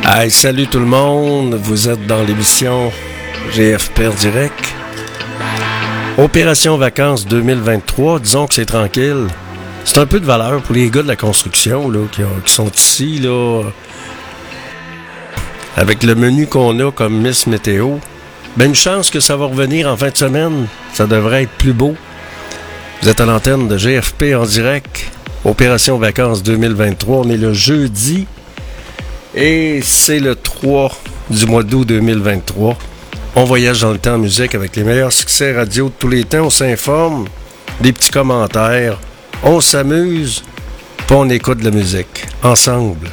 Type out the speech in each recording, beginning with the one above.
Hey, salut tout le monde, vous êtes dans l'émission GFP Direct. Opération Vacances 2023, disons que c'est tranquille. C'est un peu de valeur pour les gars de la construction là, qui sont ici, là, avec le menu qu'on a comme Miss Météo. Ben une chance que ça va revenir en fin de semaine, ça devrait être plus beau. Vous êtes à l'antenne de GFP en direct, Opération Vacances 2023, on est le jeudi. Et c'est le 3 du mois d'août 2023. On voyage dans le temps en musique avec les meilleurs succès radio de tous les temps. On s'informe, des petits commentaires, on s'amuse, puis on écoute de la musique. Ensemble.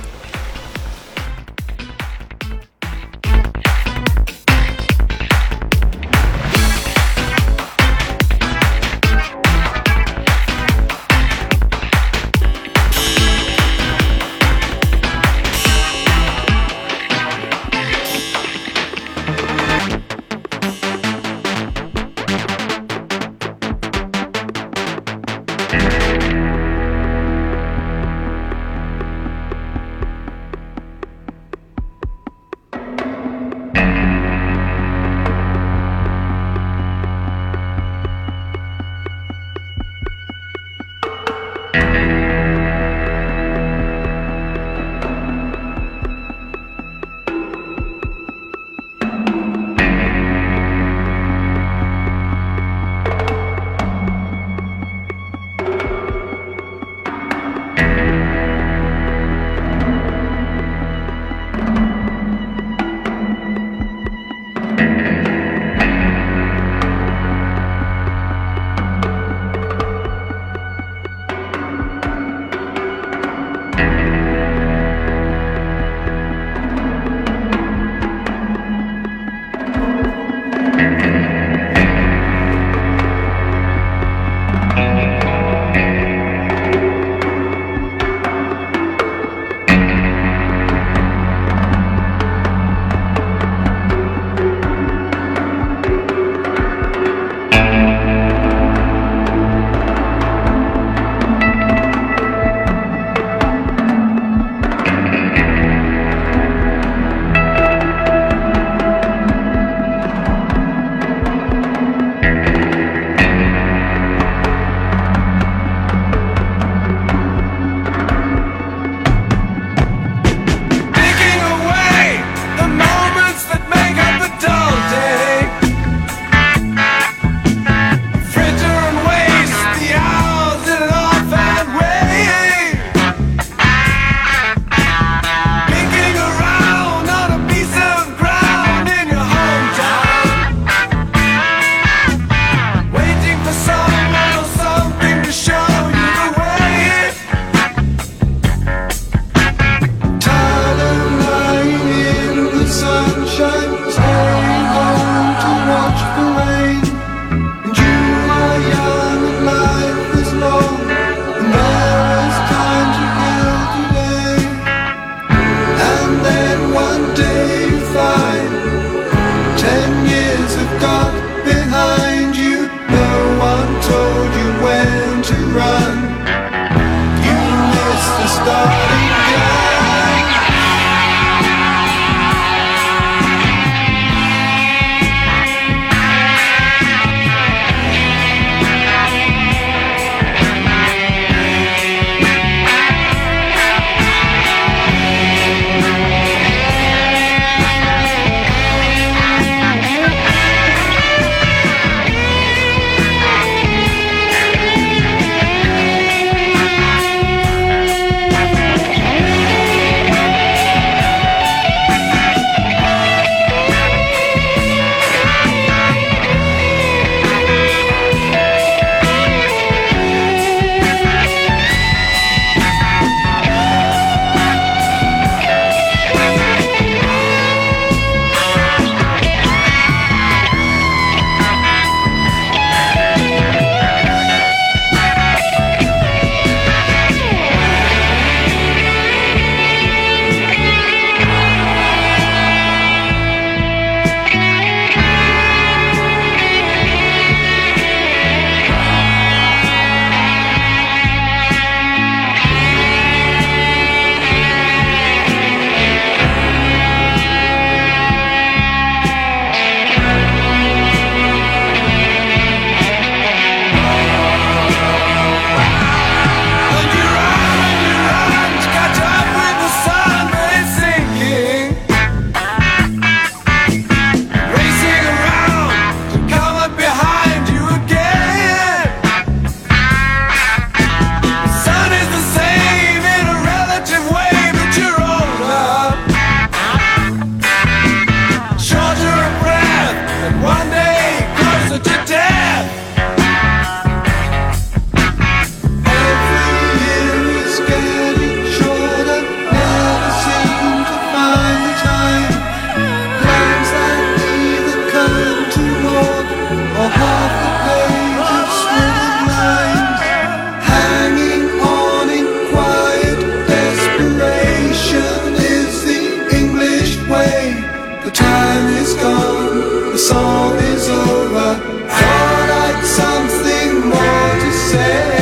never thought I'd something more to say.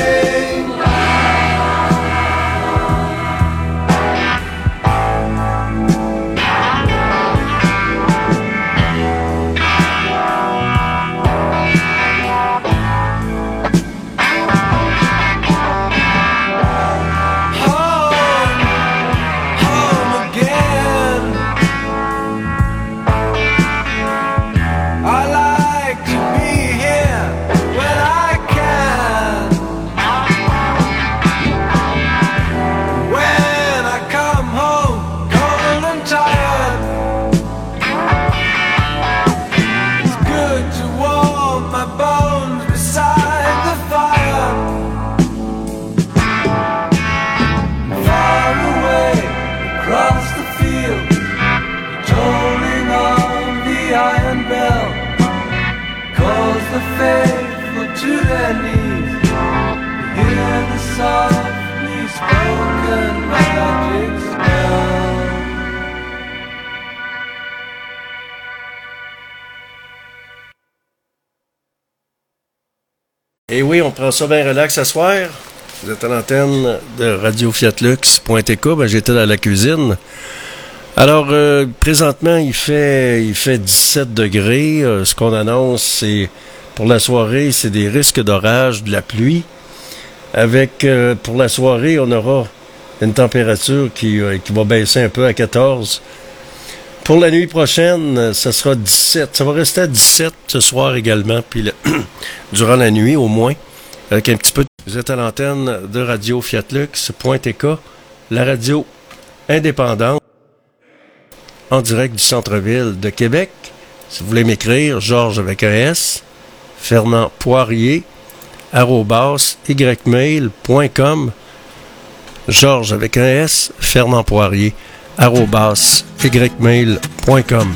Et oui, on prend ça bien relax ce soir. Vous êtes à l'antenne de Radio-Fiat-Lux.tk. Ben, j'étais dans la cuisine. Alors, présentement, il fait 17 degrés. Ce qu'on annonce, c'est pour la soirée, c'est des risques d'orage, de la pluie. Avec, pour la soirée, on aura une température qui va baisser un peu à 14. Pour la nuit prochaine, ça sera 17. Ça va rester à 17 ce soir également, puis durant la nuit au moins, avec un petit peu. Vous êtes à l'antenne de Radio-Fiat-Lux.tk, la radio indépendante, en direct du centre-ville de Québec. Si vous voulez m'écrire, Georges avec un S, Fernand Poirier, @ymail.com. Georges avec un S, Fernand Poirier, @ymail.com.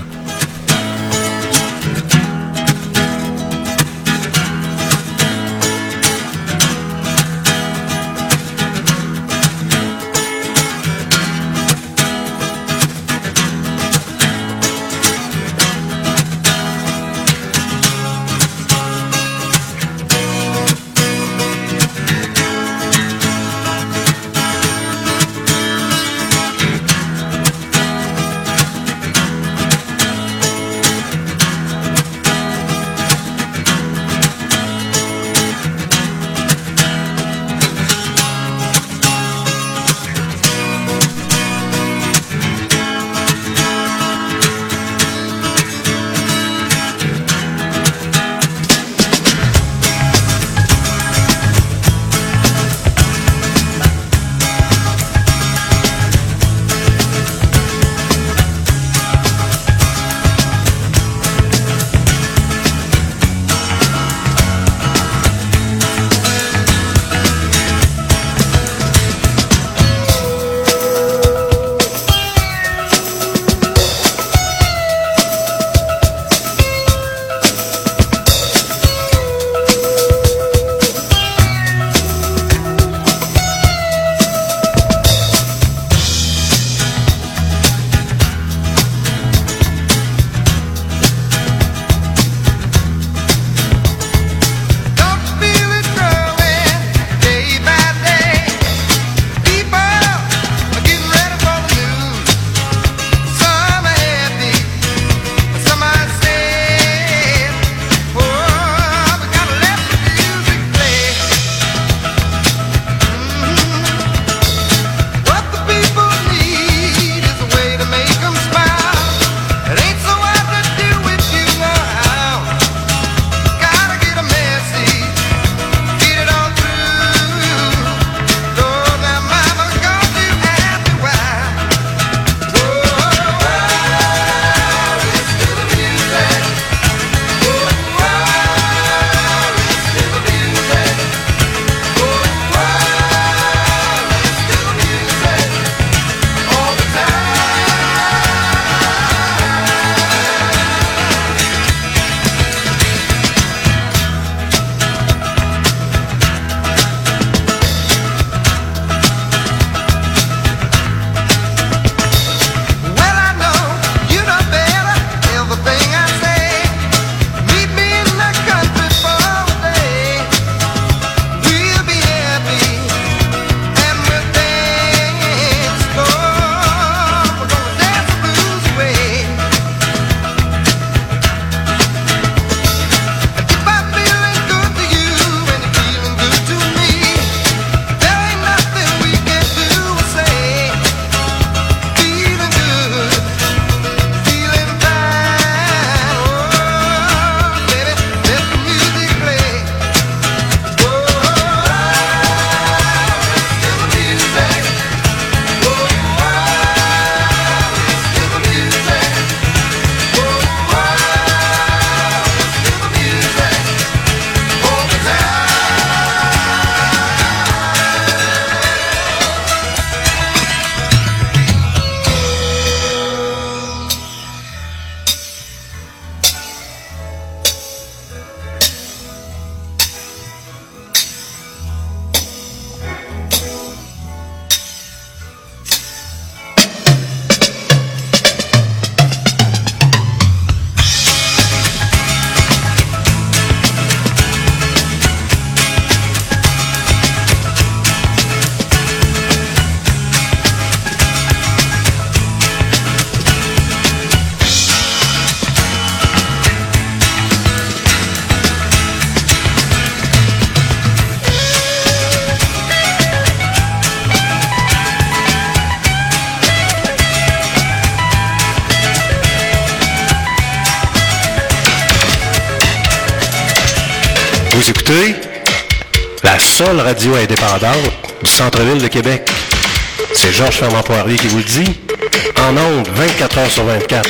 Vous écoutez la seule radio indépendante du centre-ville de Québec. C'est Georges Fernand-Poirier qui vous le dit, en ondes 24 heures sur 24.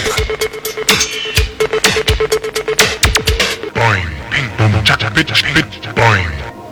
Boing, ping, boom, chaka, bitch, boing.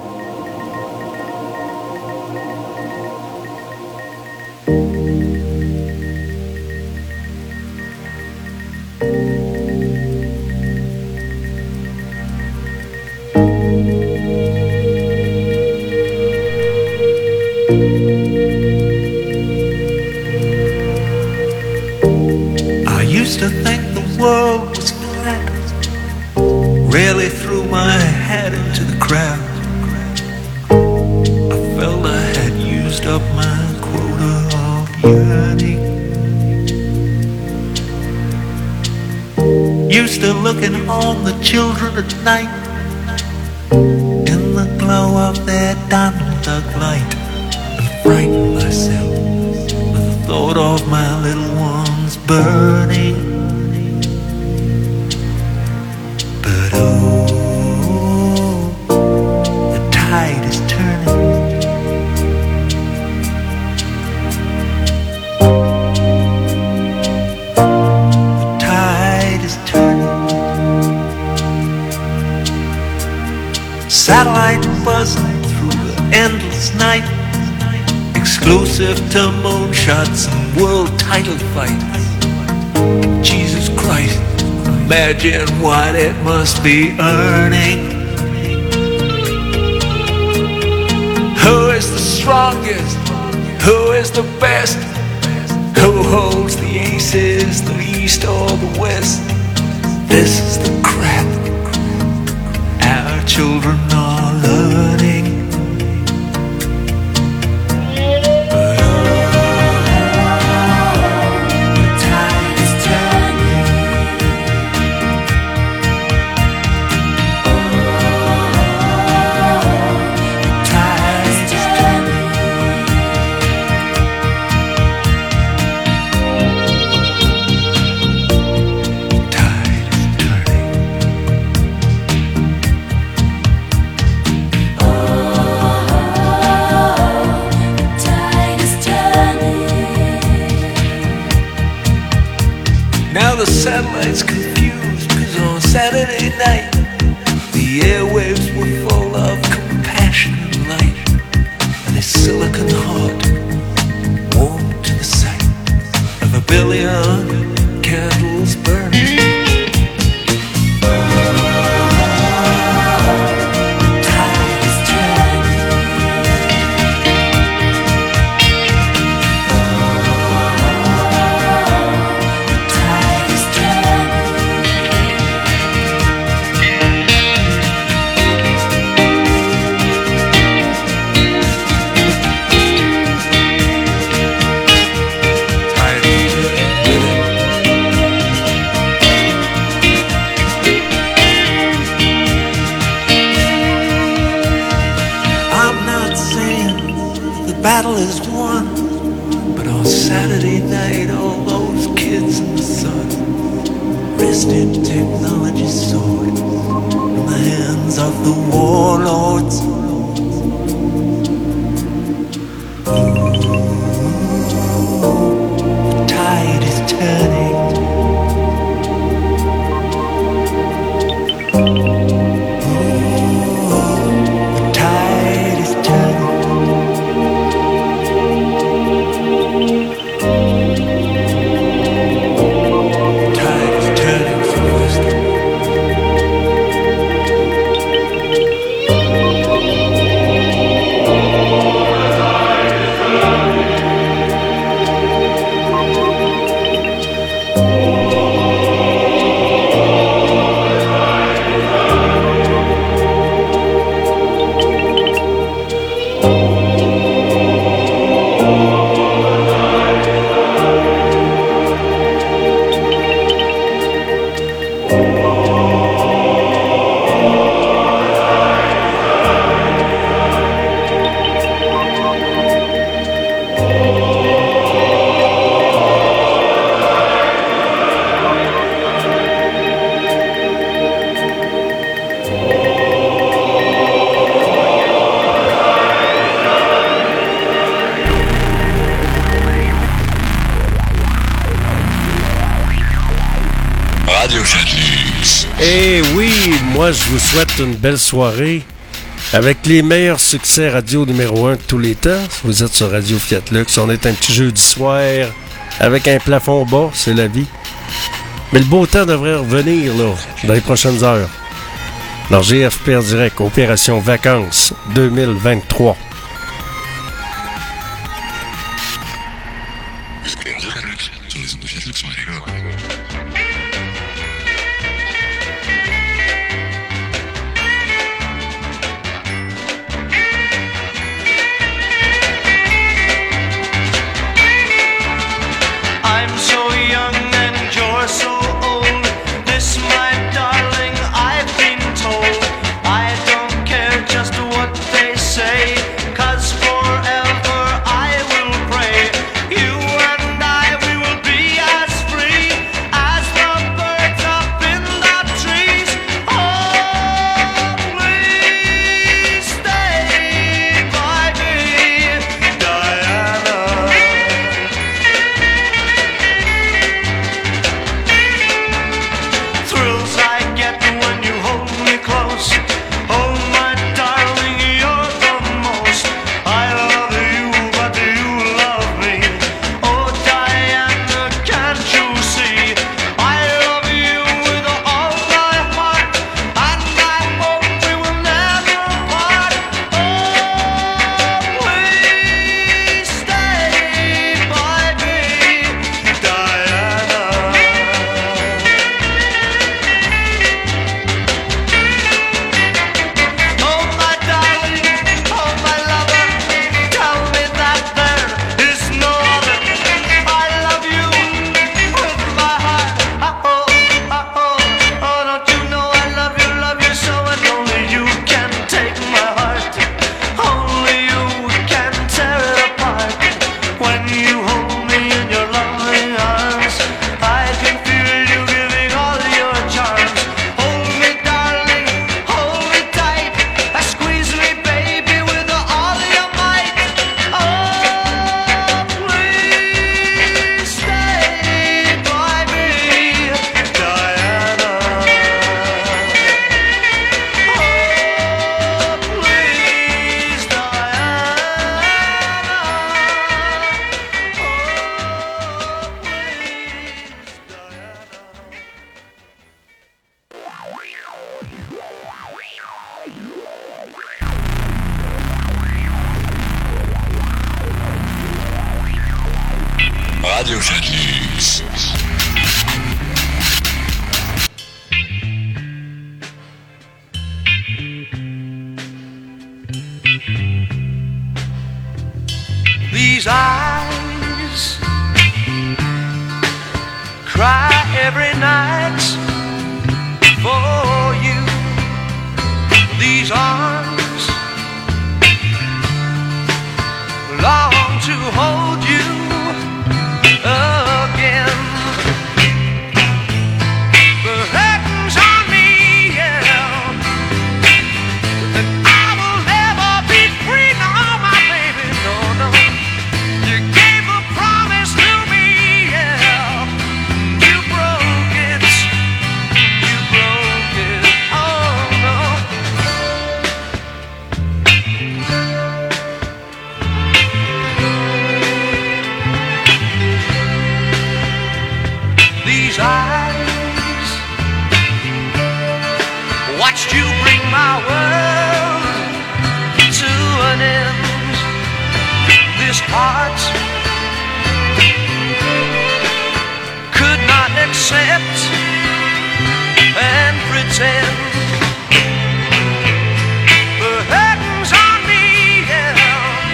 To think the world was flat, rarely threw my hat into the crowd. I felt I had used up my quota of yearning. Used to looking on the children at night in the glow of their Donald Duck light, and frighten myself with the thought of my little ones burning. But oh, the tide is turning. The tide is turning. Satellite buzzing through the endless night, exclusive to moonshots and world title fights. Jesus Christ, imagine what it must be earning. Who is the strongest? Who is the best? Who holds the aces, the east or the west? This is the crap our children are learning. Now the satellite's confused, cause on Saturday night the airwaves were full of compassion and light, and his silicon heart warmed to the sight of a billion candles burning. Battle is won, but on Saturday night all those kids in the sun rested technology's sword in the hands of the warlords. The tide is turning. The tide is turning. Radio Fat-Lux. Et oui, moi je vous souhaite une belle soirée avec les meilleurs succès radio numéro 1 de tous les temps. Vous êtes sur Radio Fiat-Lux. On est un petit jeudi soir avec un plafond bas, c'est la vie. Mais le beau temps devrait revenir là, dans les prochaines heures. Dans GFP en direct, Opération Vacances 2023. Radio Fat-Lux. These eyes cry every night for you. These arms long to hold you again. The curtains on me, yeah, and I will never be free, no, my baby, no, no. You gave a promise to me, yeah, you broke it, oh no. These eyes watched you bring my world to an end. This heart could not accept and pretend. The curtains on me, yeah,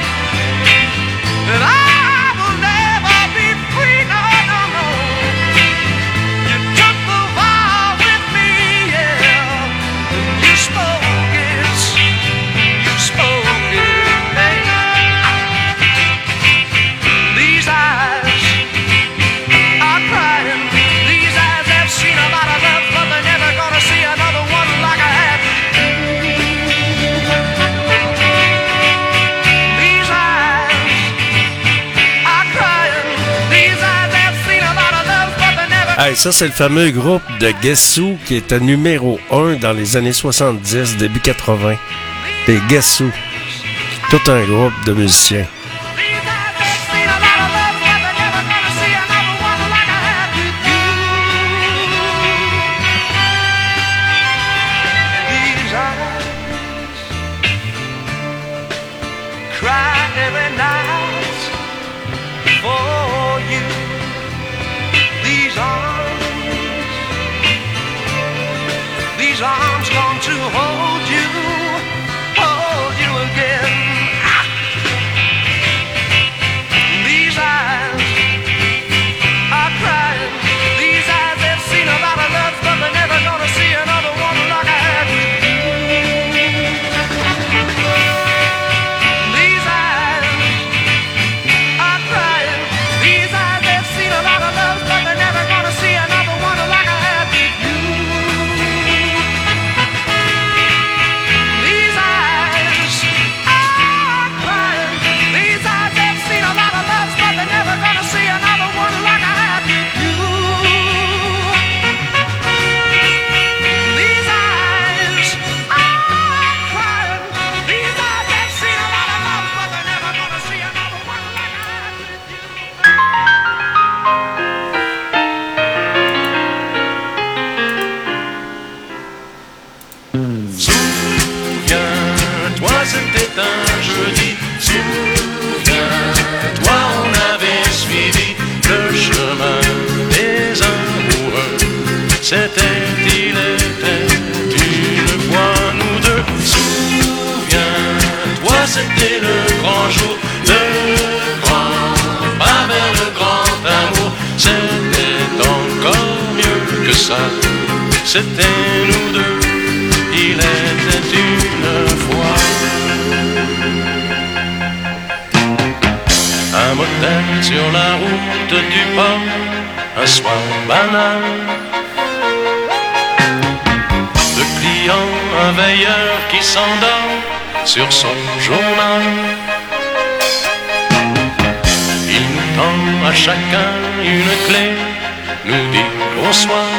and I will never be free, no, no, no. You took the vow with me, yeah, you spoke it, hey. These eyes are crying, these eyes have seen a lot of love, but they're never gonna see another one Hey, ça, c'est le fameux groupe de Guess Who qui était numéro 1 dans les années 70, début 80. Les Guess Who. Tout un groupe de musiciens. These arms long to hold you again. These eyes are crying. These eyes have seen a lot of love, but they're never gonna see another one like I had with you. These eyes are crying. These eyes have seen a lot of love, but they're never gonna see another one like I had with you. C'était un jeudi, souviens-toi, on avait suivi le chemin des amoureux. C'était, il était une fois nous deux. Souviens-toi, c'était le grand jour, le grand pas vers le grand amour. C'était encore mieux que ça, c'était nous deux, il était une fois. Un motel sur la route du port, un soir banal. Le client, un veilleur qui s'endort sur son journal. Il nous tend à chacun une clé, nous dit bonsoir.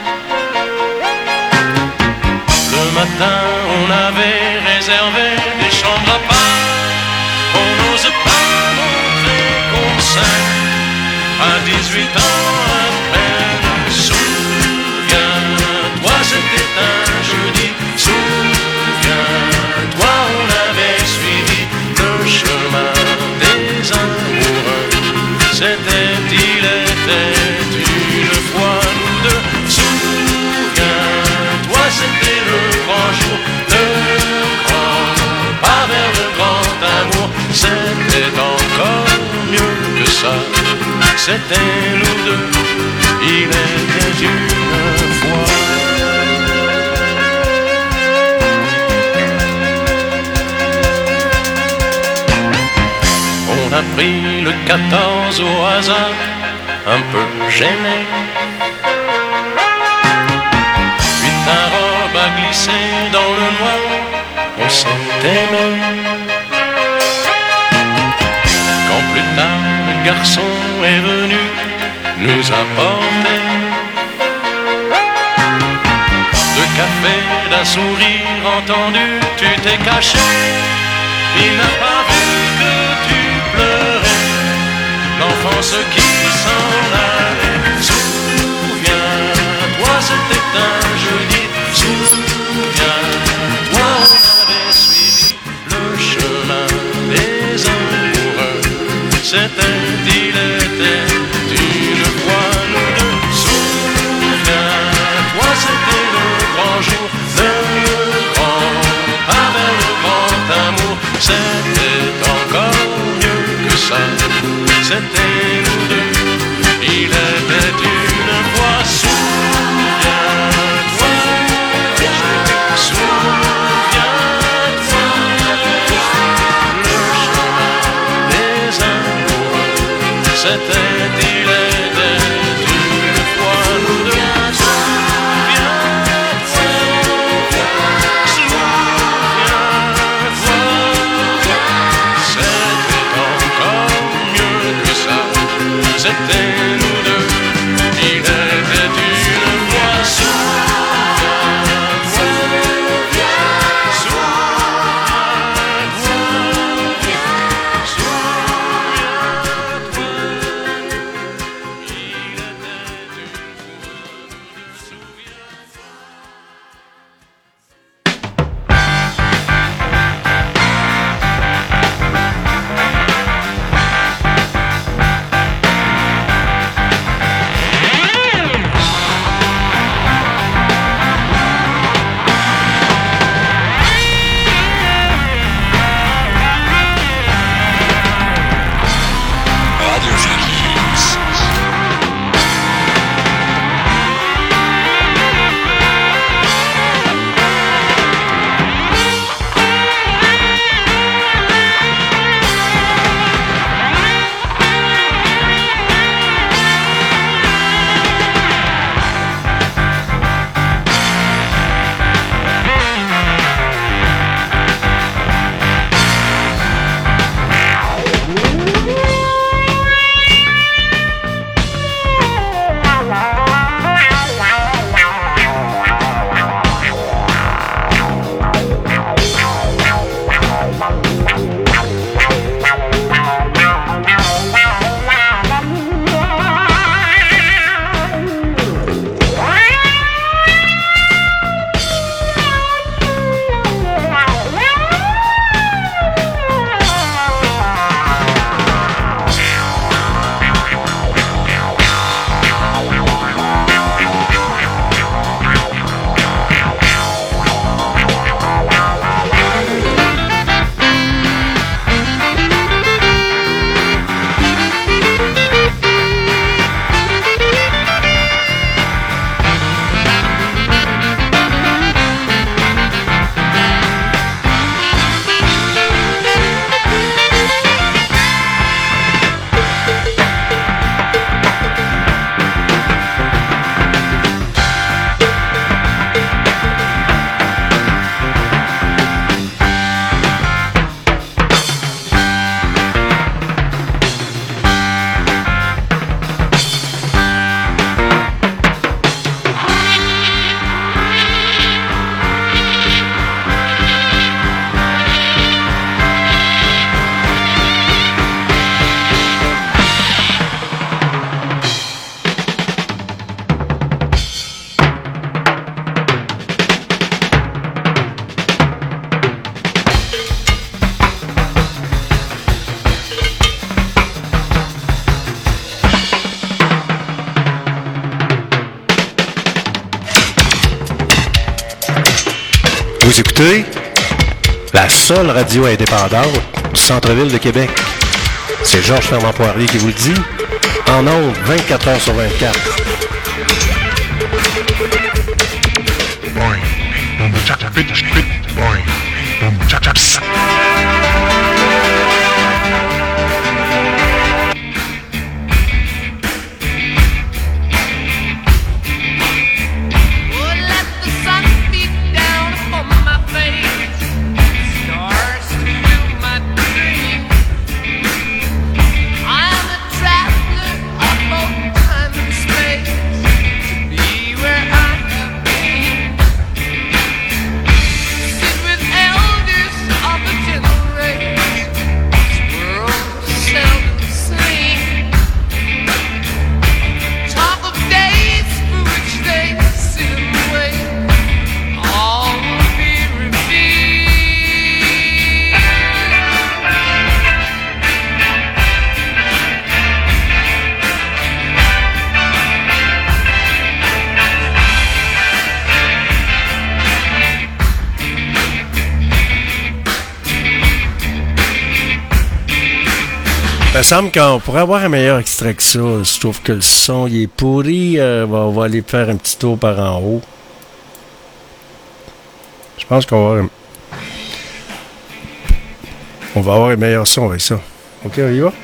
Le matin, on avait réservé des chambres à part. On n'ose pas montrer qu'on s'aime à 18 ans à peine. Souviens-toi, c'était un jeudi. Souviens-toi, on avait suivi le chemin des amoureux. C'était, il était une fois nous deux. Souviens-toi, c'était le grand jour, le grand pas vers le grand amour. C'était encore mieux que ça, c'était nous deux, il était une fois. On a pris le 14 au hasard, un peu gêné. Puis ta robe a glissé dans le noir, on s'est aimé. Quand plus tard le garçon est venu nous apporter de café, d'un sourire entendu, tu t'es caché. Il n'a pas vu que tu pleurais, l'enfance qui s'en allait. Souviens-toi, c'était un jeudi. Souviens-toi, on avait suivi le chemin des amoureux. C'était, il était une fois nous deux. Souviens-toi, c'était le grand jour, le grand pas vers le grand amour. C'était encore mieux que ça, c'était nous deux, il était une fois. Souviens-toi, souviens-toi, le chemin des amoureux. C'était, il était une fois nous deux. Vous écoutez la seule radio indépendante du centre-ville de Québec. C'est Georges Fernand Poirier qui vous le dit. En ondes, 24 heures sur 24. Boing, boom, cha cha bit, boing, boom, cha cha pss. Il me semble qu'on pourrait avoir un meilleur extrait que ça. Je trouve que le son il est pourri. On va aller faire un petit tour par en haut. Je pense qu'on va avoir un meilleur son avec ça. OK, on y va?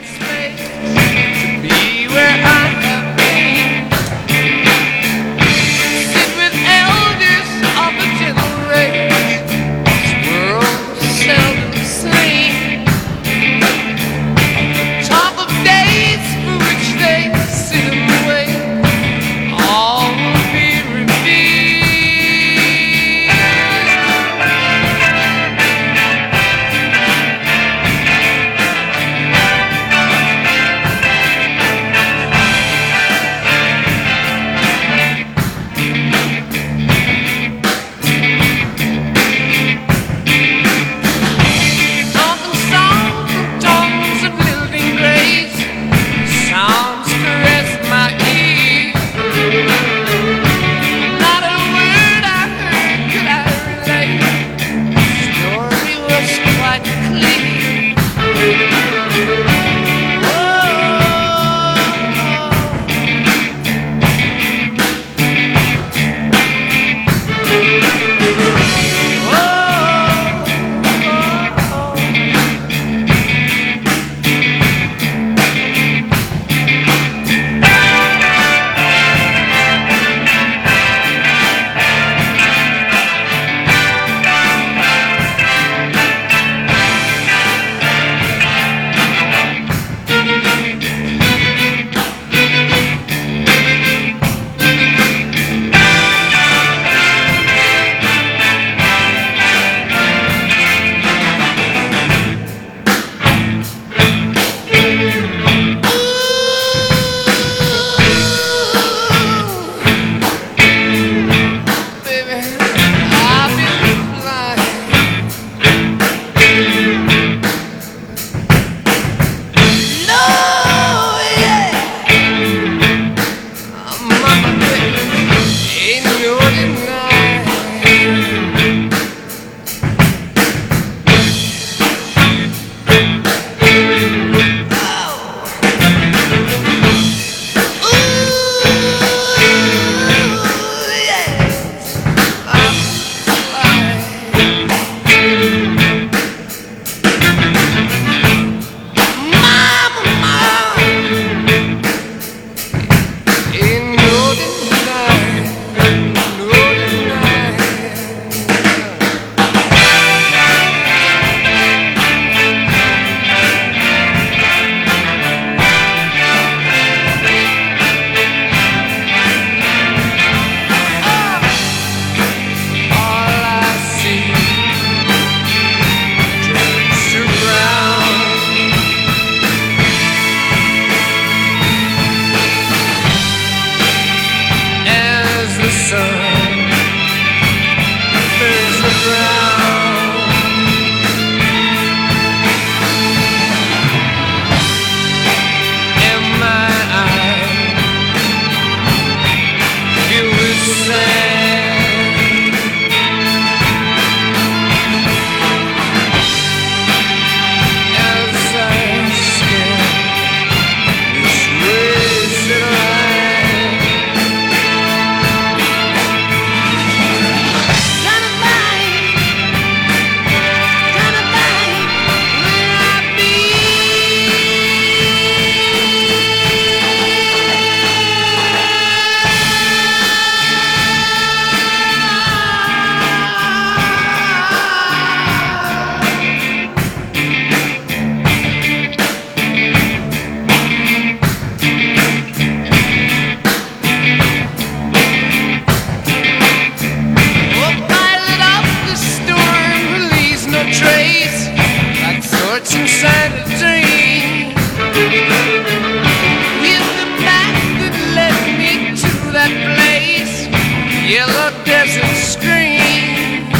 yellow desert screen.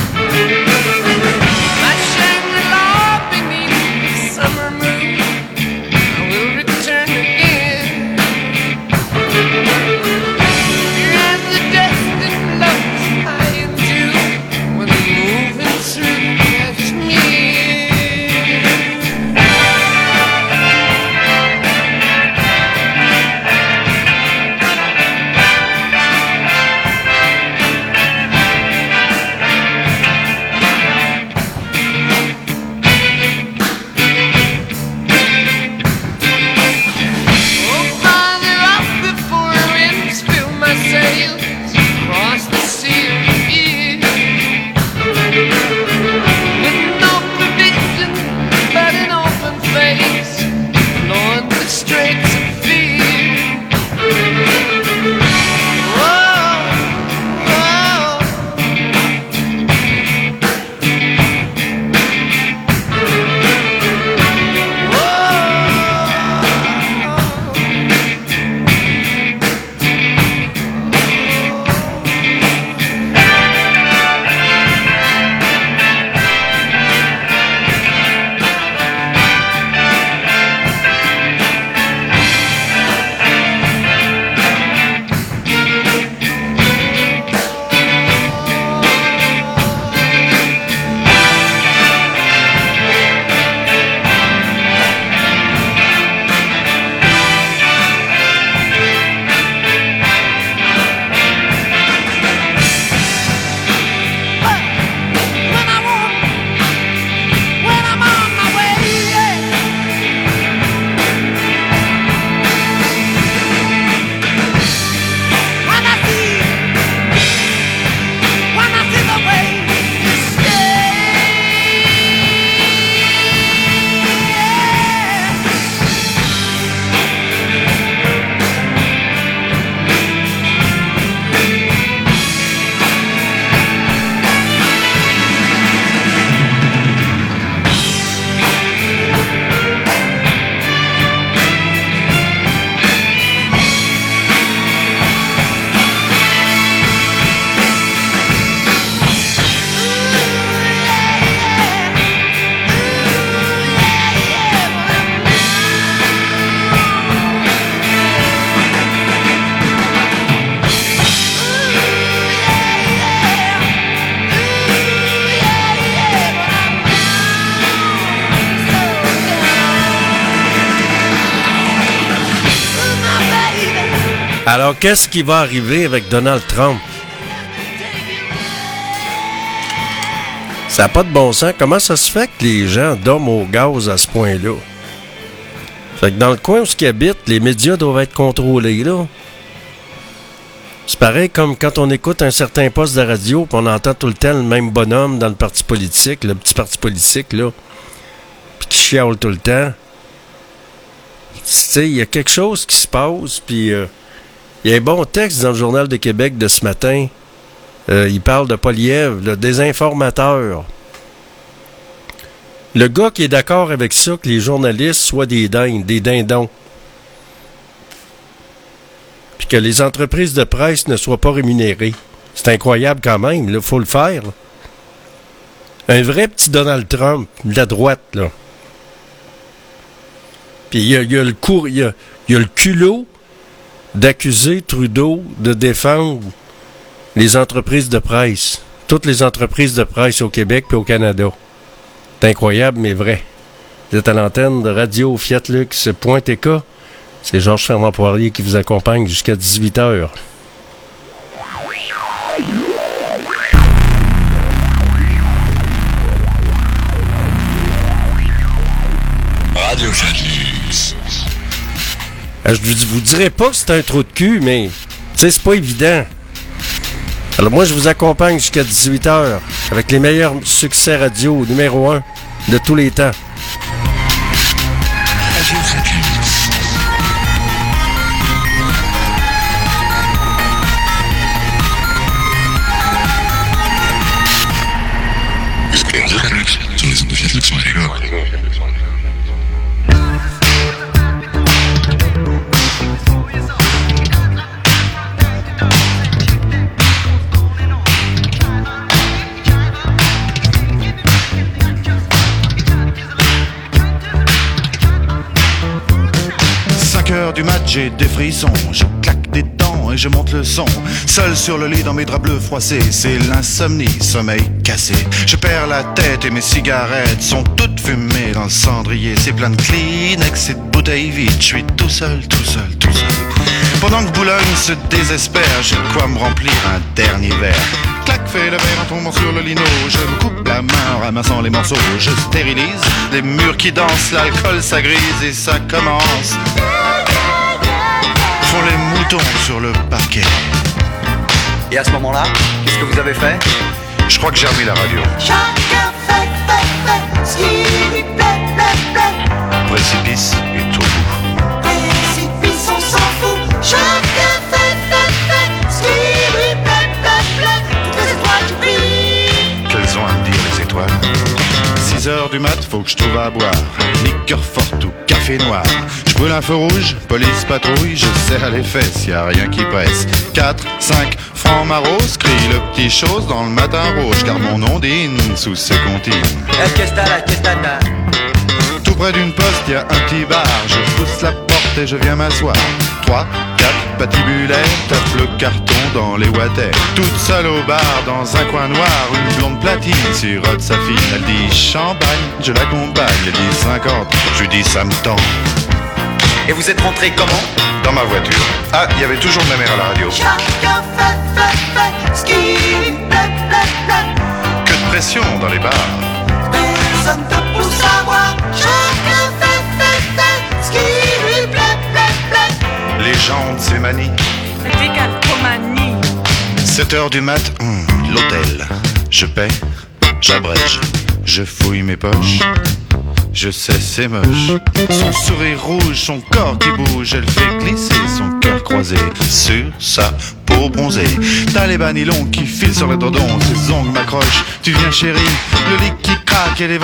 My Shangri-La beneath the summer moon, I will return again. As the destined lovers high and due, when I'm moving through Kashmir. Alors, qu'est-ce qui va arriver avec Donald Trump? Ça n'a pas de bon sens. Comment ça se fait que les gens dorment au gaz à ce point-là? Fait que dans le coin où ils habitent, les médias doivent être contrôlés, là. C'est pareil comme quand on écoute un certain poste de radio puis on entend tout le temps le même bonhomme dans le parti politique, le petit parti politique, là, puis qui chiale tout le temps. Tu sais, il y a quelque chose qui se passe, puis... il y a un bon texte dans le Journal de Québec de ce matin. Il parle de Poilievre, le désinformateur. Le gars qui est d'accord avec ça, que les journalistes soient des dindes, des dindons. Puis que les entreprises de presse ne soient pas rémunérées. C'est incroyable quand même, il faut le faire. Là. Un vrai petit Donald Trump, de la droite, là. Puis il y a le culot d'accuser Trudeau de défendre les entreprises de presse. Toutes les entreprises de presse au Québec et au Canada. C'est incroyable, mais vrai. Vous êtes à l'antenne de Radio Fiat Lux.tk. C'est Georges Fernand Poirier qui vous accompagne jusqu'à 18h. Radio Fiat Lux. Je vous dirais pas que c'est un trou de cul, mais c'est pas évident. Alors moi, je vous accompagne jusqu'à 18h avec les meilleurs succès radio numéro 1 de tous les temps. Radio Fiat Lux. Radio Fiat Lux sur les ondes de Fiat Lux. j'ai des frissons, je claque des dents et je monte le son. Seul sur le lit dans mes draps bleus froissés, c'est l'insomnie, sommeil cassé. Je perds la tête et mes cigarettes sont toutes fumées dans le cendrier. C'est plein de Kleenex et de bouteilles vides, je suis tout seul, tout seul, tout seul. Pendant que Boulogne se désespère, j'ai de quoi me remplir un dernier verre. Clac, fais le verre en tombant sur le lino. Je me coupe la main en ramassant les morceaux. Je stérilise les murs qui dansent, l'alcool ça grise et ça commence. Font les moutons sur le parquet. Et à ce moment-là, qu'est-ce que vous avez fait? Je crois que j'ai remis la radio. Chacun fait ce qui lui plaît. Précipice est au bout. Précipice, on s'en fout. Chacun fait ce qui lui plaît. Toutes les étoiles qui brillent. Qu'elles ont à me dire les étoiles? 6h du mat, faut que je trouve à boire. Liqueur forte ou café noir. Je brûle un feu rouge, police patrouille. Je serre les fesses, y a rien qui presse. 4, 5, francs maros, crie le petit chose dans le matin rouge. Car mon ondine sous ses comptines. Qu'est-ce que t'as? Tout près d'une poste, y a un petit bar. Je pousse la porte et je viens m'asseoir. 3, 4, patibulaire, tape le carton dans les water. Toute seule au bar, dans un coin noir, une blonde platine sirote sa fille. Elle dit champagne, je l'accompagne. Elle dit 50, je lui dis ça me tend. Et vous êtes rentré comment? Dans ma voiture. Ah, il y avait toujours ma mère à la radio. Chacun fait ce qui lui plaît. Que de pression dans les bars. Personne te pousse à boire. Chacun fait ce qui lui plaît. Les gens de ces manies. Décalcomanie. 7h du mat, l'hôtel. Je paie, j'abrège, je fouille mes poches. Je sais, c'est moche. Son sourire rouge, son corps qui bouge. Elle fait glisser son cœur croisé sur sa peau bronzée. T'as les bas nylons qui filent sur le dodon. Ses ongles m'accrochent. Tu viens chérie, le lit qui craque et les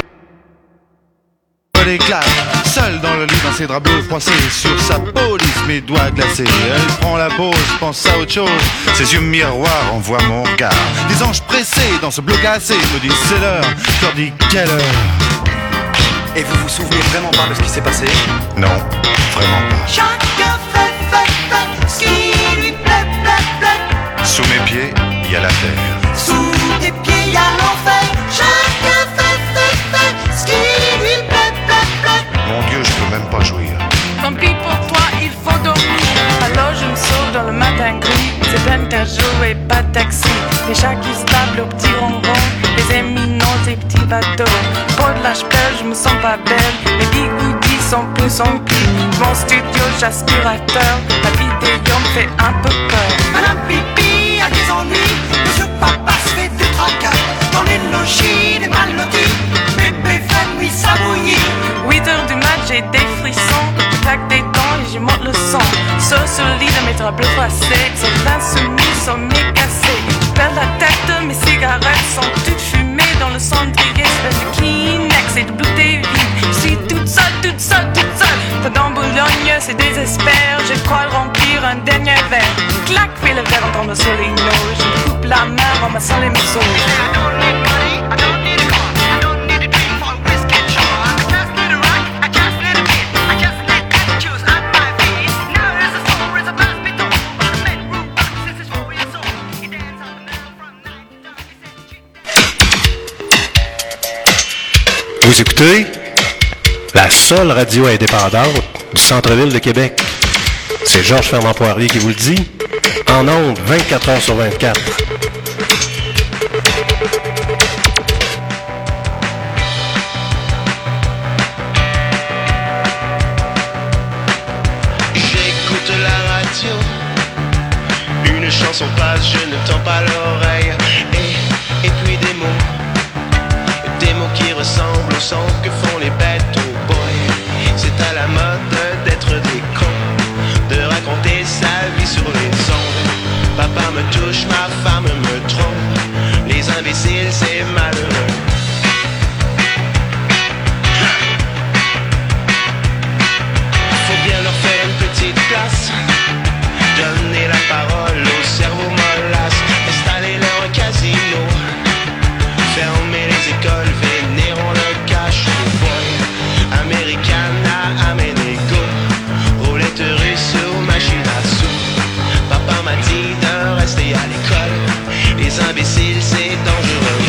volets claquent. Seule dans le lit, dans ses draps bleus froissés. Sur sa peau lisse, mes doigts glacés. Elle prend la pause, pense à autre chose. Ses yeux miroirs envoient mon regard. Des anges pressés dans ce bleu glacé me disent c'est l'heure. Je leur dis quelle heure. Et vous vous souvenez vraiment pas de ce qui s'est passé? Non, vraiment pas. Chacun fait ce qui lui plaît. Sous mes pieds, il y a la terre. Sous tes pieds, y a l'enfer. Chacun fait ce qui lui plaît. Mon Dieu, je peux même pas jouir. Tant pis pour toi, il faut dormir. Alors je me sauve dans le matin gris. C'est peine qu'un jour et pas de taxi. Les chats qui se tapent leurs petits ronrons. Les éminents, des petits bateaux. Pour de l'âge belle, je me sens pas belle. Les bigoudis sont plus en plus. Mon studio, j'aspirateur. La vidéo me fait un peu peur. Madame Pipi a des ennuis. Monsieur Papa se fait des tracas. Dans les logis, les mal lotis. Bébé fait nuit, ça bouillit. 8h du mat, j'ai des frissons. Je claque des dents et je monte le son. Sur le lit de mes draps bleus froissés. C'est l'insoumis, sommeil cassé. Je perds la tête, mes cigarettes sont toutes fumées dans le cendrier. Espèce de Kleenex et de bouteilles vides. Je suis toute seule. Pendant Boulogne, c'est désespère. Je crois remplir un dernier verre. Clac, fais le verre en tombant sur les noix. Je me coupe la main en ramassant les morceaux. Vous écoutez la seule radio indépendante du centre-ville de Québec. C'est Georges Fernand Poirier qui vous le dit. En ondes, 24 heures sur 24. J'écoute la radio. Une chanson passe, je ne tends pas l'oreille. Et puis des mots qui ressemblent au son que font les bêtes au boy. C'est à la mode d'être des cons, de raconter sa vie sur les ondes. Papa me touche, ma femme me trompe. Les imbéciles, c'est malheureux. Faut bien leur faire une petite place. Donner la parole au cerveau mollasse. Installer-leur un casino. Fermer les écoles, vénérons le cash. Boy, Americana, Aménégo. Roulette russe ou des imbéciles, c'est dangereux.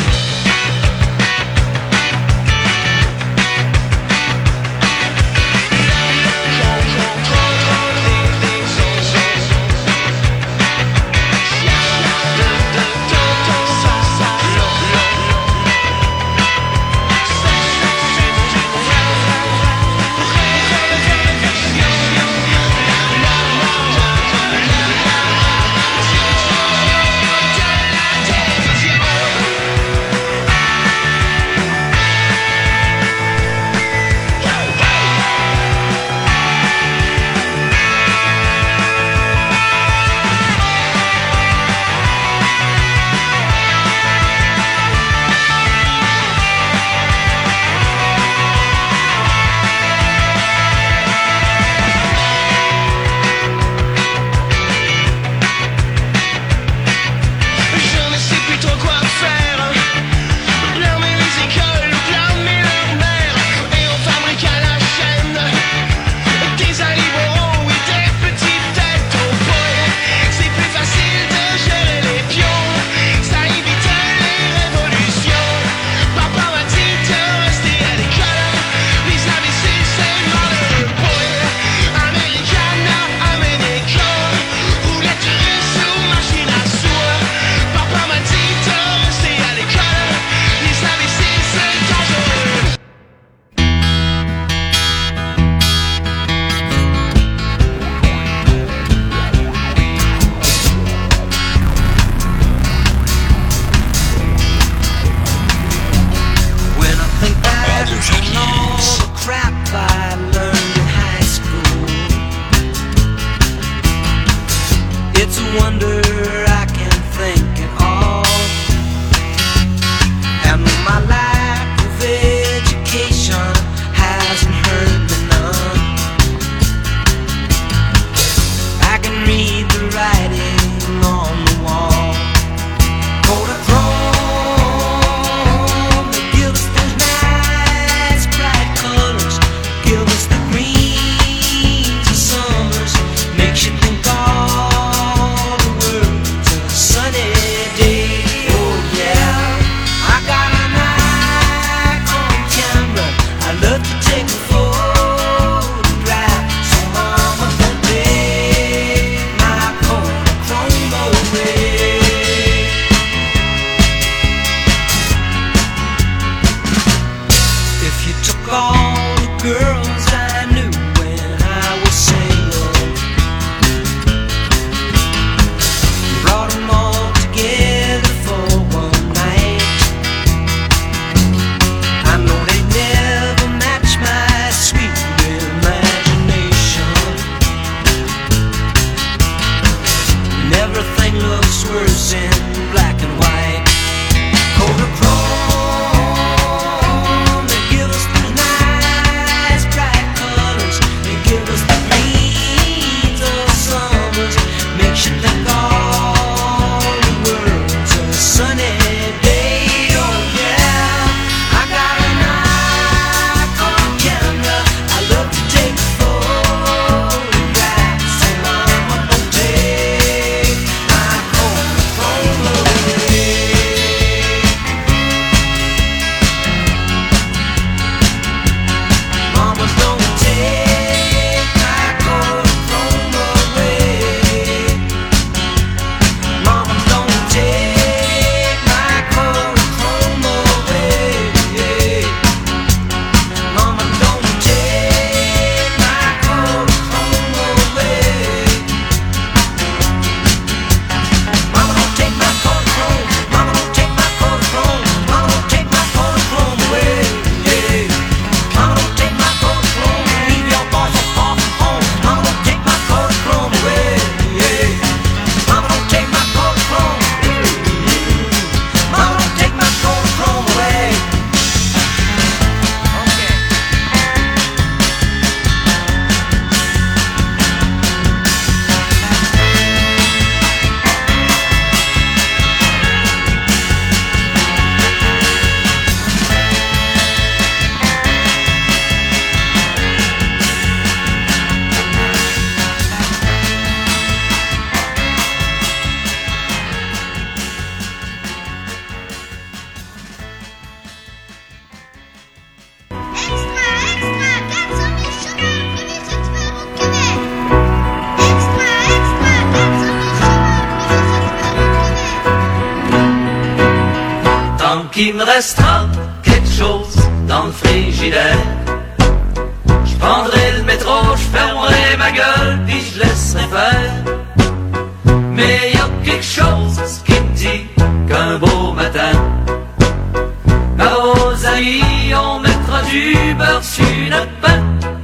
qu'il me restera quelque chose dans le frigidaire. Je prendrai le métro, je fermerai ma gueule, puis je laisserai faire. Mais y a quelque chose qui me dit qu'un beau matin, ma Rosalie, on mettra du beurre sur notre pain.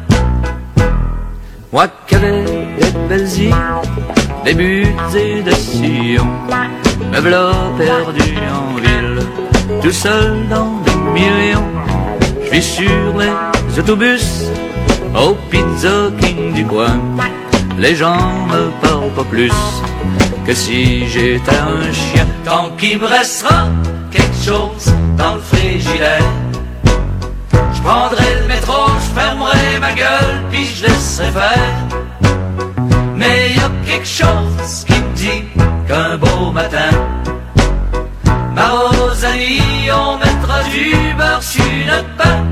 Moi qui avais des belles îles, des buts et des sillons, me voilà perdu en ville, tout seul dans des millions. Je vis sur les autobus, au Pizza King du coin. Les gens me parlent pas plus que si j'étais un chien. Tant qu'il me restera quelque chose dans le frigidaire, je prendrai le métro, je fermerai ma gueule, puis je laisserai faire. Mais y a quelque chose qui me dit qu'un beau matin, ma Rosalie, on mettra du beurre sur notre pain.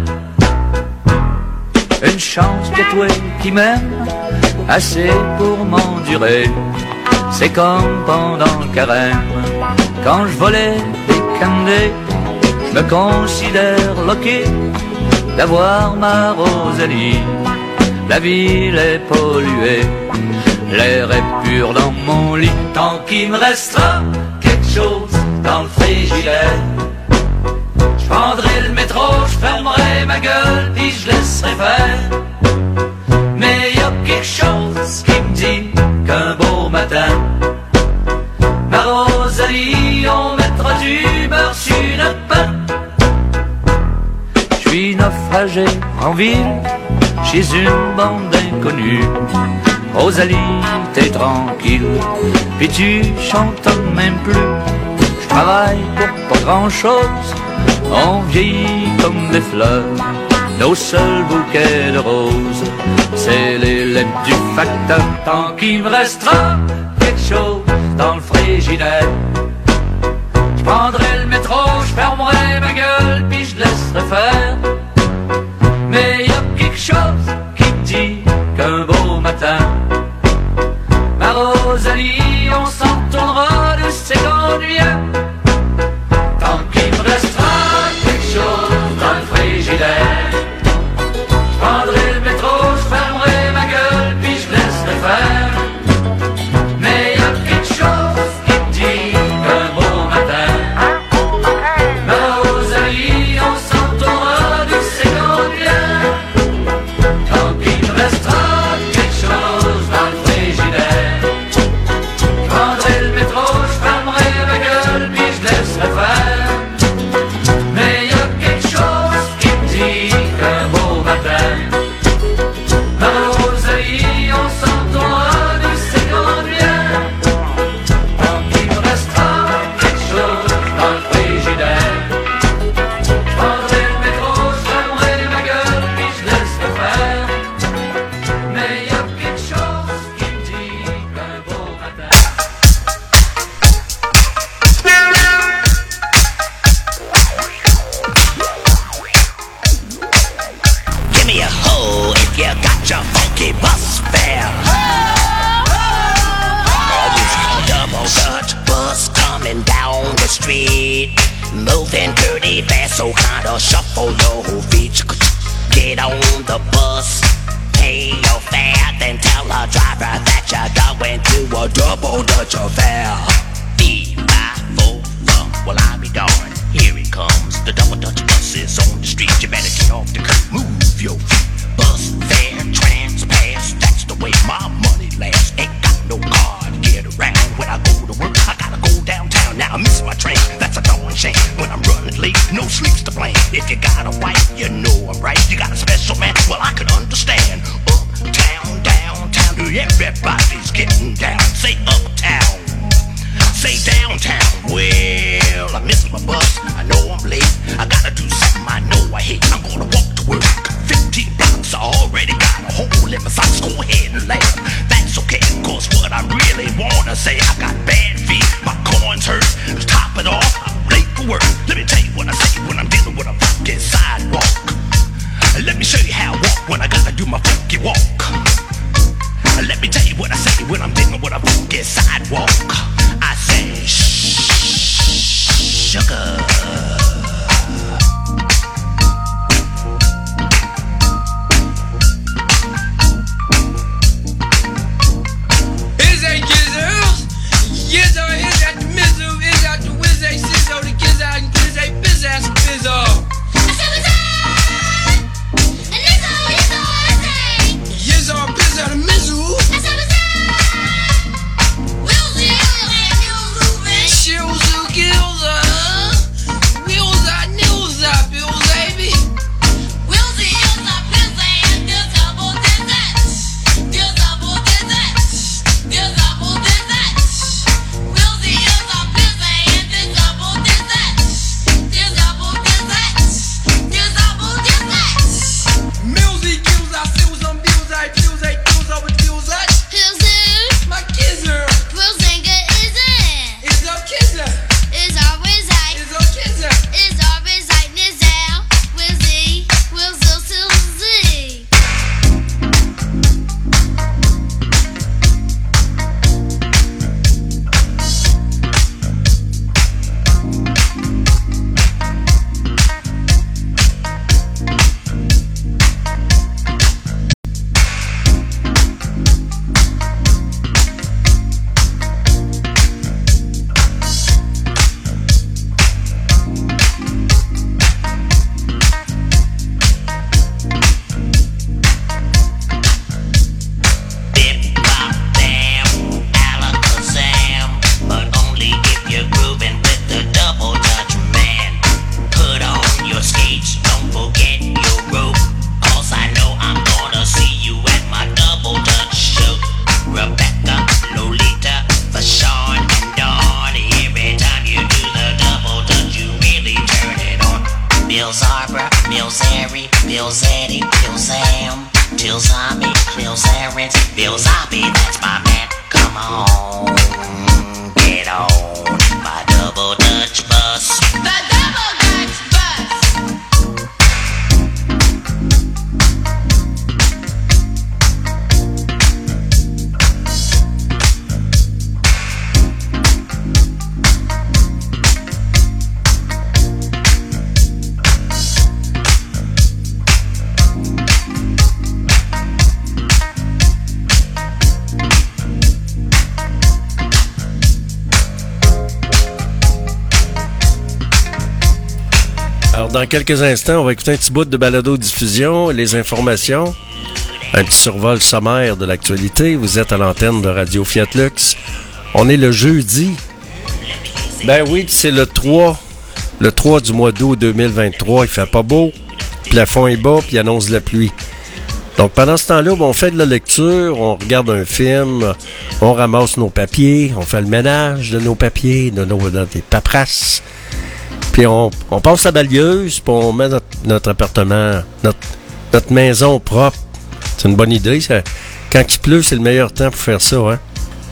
Une chance que toi qui m'aimes assez pour m'endurer. C'est comme pendant le carême, quand je volais des candés. Je me considère lucky d'avoir ma Rosalie. La ville est polluée, l'air est pur dans mon lit. Tant qu'il me restera quelque chose dans le frigidaire, je prendrai le métro, je fermerai ma gueule, puis je laisserai faire. Mais y a quelque chose qui me dit qu'un beau matin, ma Rosalie, on mettra du beurre sur notre pain. Je suis naufragé en ville, chez une bande d'inconnus. Rosalie, t'es tranquille, puis tu chantes même plus. Je travaille pour pas grand chose, on vieillit comme des fleurs. Nos seuls bouquets de roses, c'est les lettres du facteur. Tant qu'il me restera quelque chose dans le frigidaire, je prendrai le métro, je fermerai ma gueule, puis je laisserai faire. Mais y a quelque chose qui me dit qu'un beau matin, ma Rosalie, on s'en tournera de ses conduits. Tant qu'il me restera quelque chose dans le frigidaire, je prendrai le métro, je fermerai ma gueule, puis je laisserai faire. Mais y a quelque chose qui me dit qu'un beau matin, ma Rosalie, on s'en tournera de ses conduits. Tant qu'il me restera quelque chose dans le frigidaire, je prendrai le métro, je fermerai ma gueule, puis je laisserai faire. Mais y a quelque chose qui me dit qu'un beau matin, ma Rosalie, on s'entendra de ses conduits. Tant qu'il me restera quelque chose dans le frigidaire, je prendrai le métro, je fermerai ma gueule, puis je laisserai faire. Mais y a quelque chose qui me dit qu'un beau matin. Give me a hoe if you got your funky bus fare. Double Dutch bus coming down the street, moving pretty fast, so kinda shuffle your feet. Get on the bus, pay your fare, then tell the driver that you're going to a double Dutch affair. B-5-4, well I'll be darned. Here it comes, the double Dutch bus is on the street. You better get off the curb, move your feet. Bus fare, trans pass, that's the way my money lasts. Ain't got no car to get around. When I go to work, I gotta go downtown. Now I miss my train, that's a darn shame. When I'm running late, no sleep's to blame. If you got a wife, you know I'm right. You got a special man, well I can understand. Uptown, downtown, everybody's getting down. Say uptown, say downtown. Well, I missed my bus, I know I'm late. I gotta do something I know I hate. I'm gonna walk to work, 15 blocks, I already got a hole in my socks. Go ahead and laugh, that's okay, cause what I really wanna say, I got bad feet, my corns hurt. To top it off, I'm late for work. Let me tell you what I say when I'm dealing with a funky sidewalk. Let me show you how I walk when I gotta do my funky walk. Let me tell you what I say when I'm dealing with a funky sidewalk. I say shh. Alors, dans quelques instants, on va écouter un petit bout de balado-diffusion, les informations, un petit survol sommaire de l'actualité. Vous êtes à l'antenne de Radio Fiat Lux. On est le jeudi. Ben oui, c'est le 3 du mois d'août 2023. Il fait pas beau, plafond est bas, puis il annonce la pluie. Donc, pendant ce temps-là, on fait de la lecture, on regarde un film, on ramasse nos papiers, on fait le ménage de nos papiers, des paperasses. Puis on passe la balieuse, puis on met notre appartement, notre maison propre. C'est une bonne idée. Quand il pleut, c'est le meilleur temps pour faire ça, hein?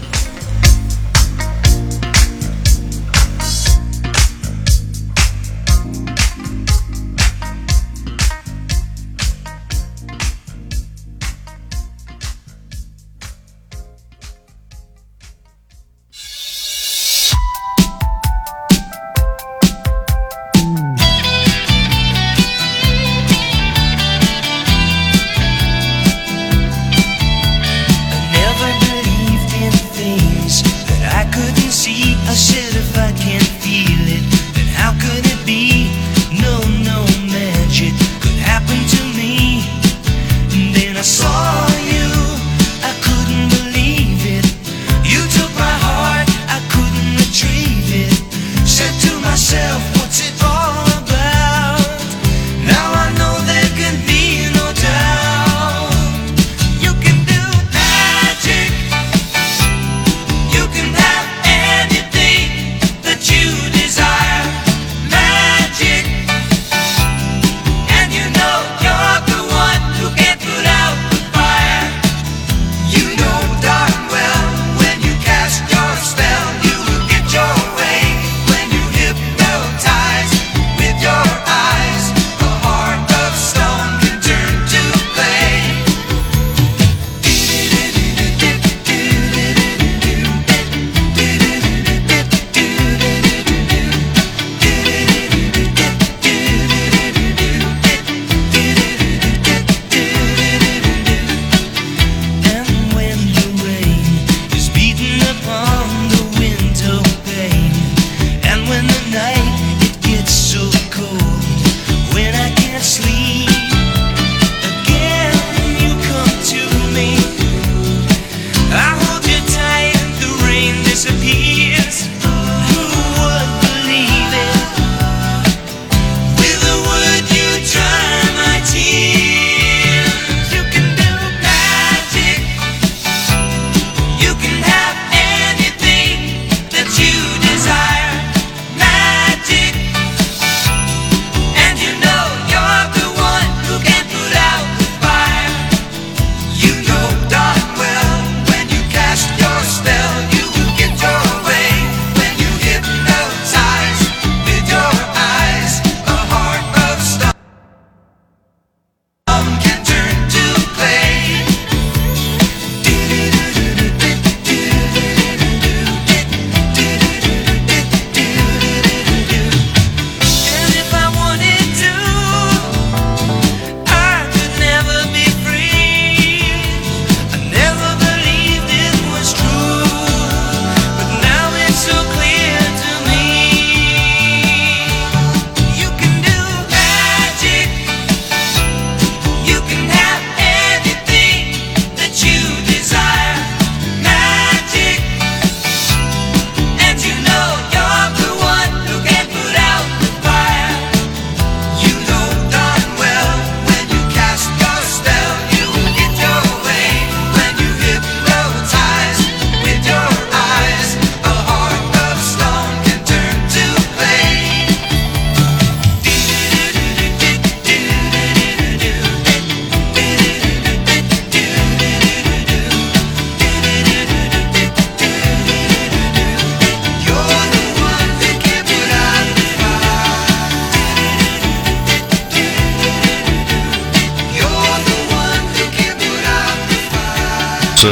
ce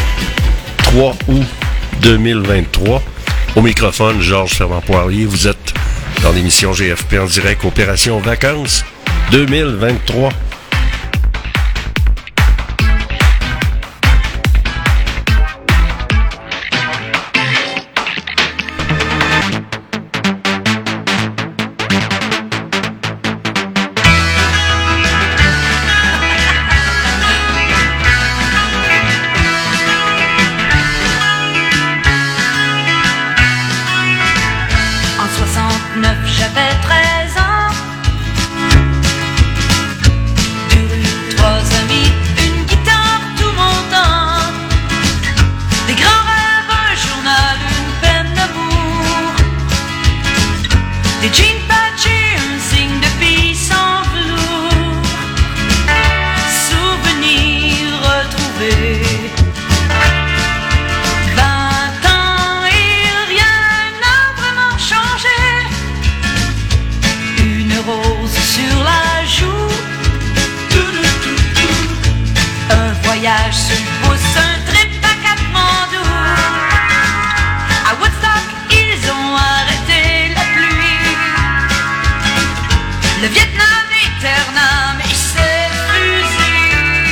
3 août 2023. Au microphone, Georges Fermand-Poirier. Vous êtes dans l'émission GFP en direct, Opération Vacances 2023. 69, j'avais 13 ans. 2 rues, 3 amis, une guitare, tout mon temps. Des grands rêves, un journal, une peine d'amour. Des jeans patchés, un signe de vie sans velours. Souvenirs retrouvés. 20 ans et rien n'a vraiment changé. Une rose sur la joue. Un voyage sur le pouce, un trip à Katmandou. À Woodstock, ils ont arrêté la pluie. Le Vietnam éternel, il s'est fusé.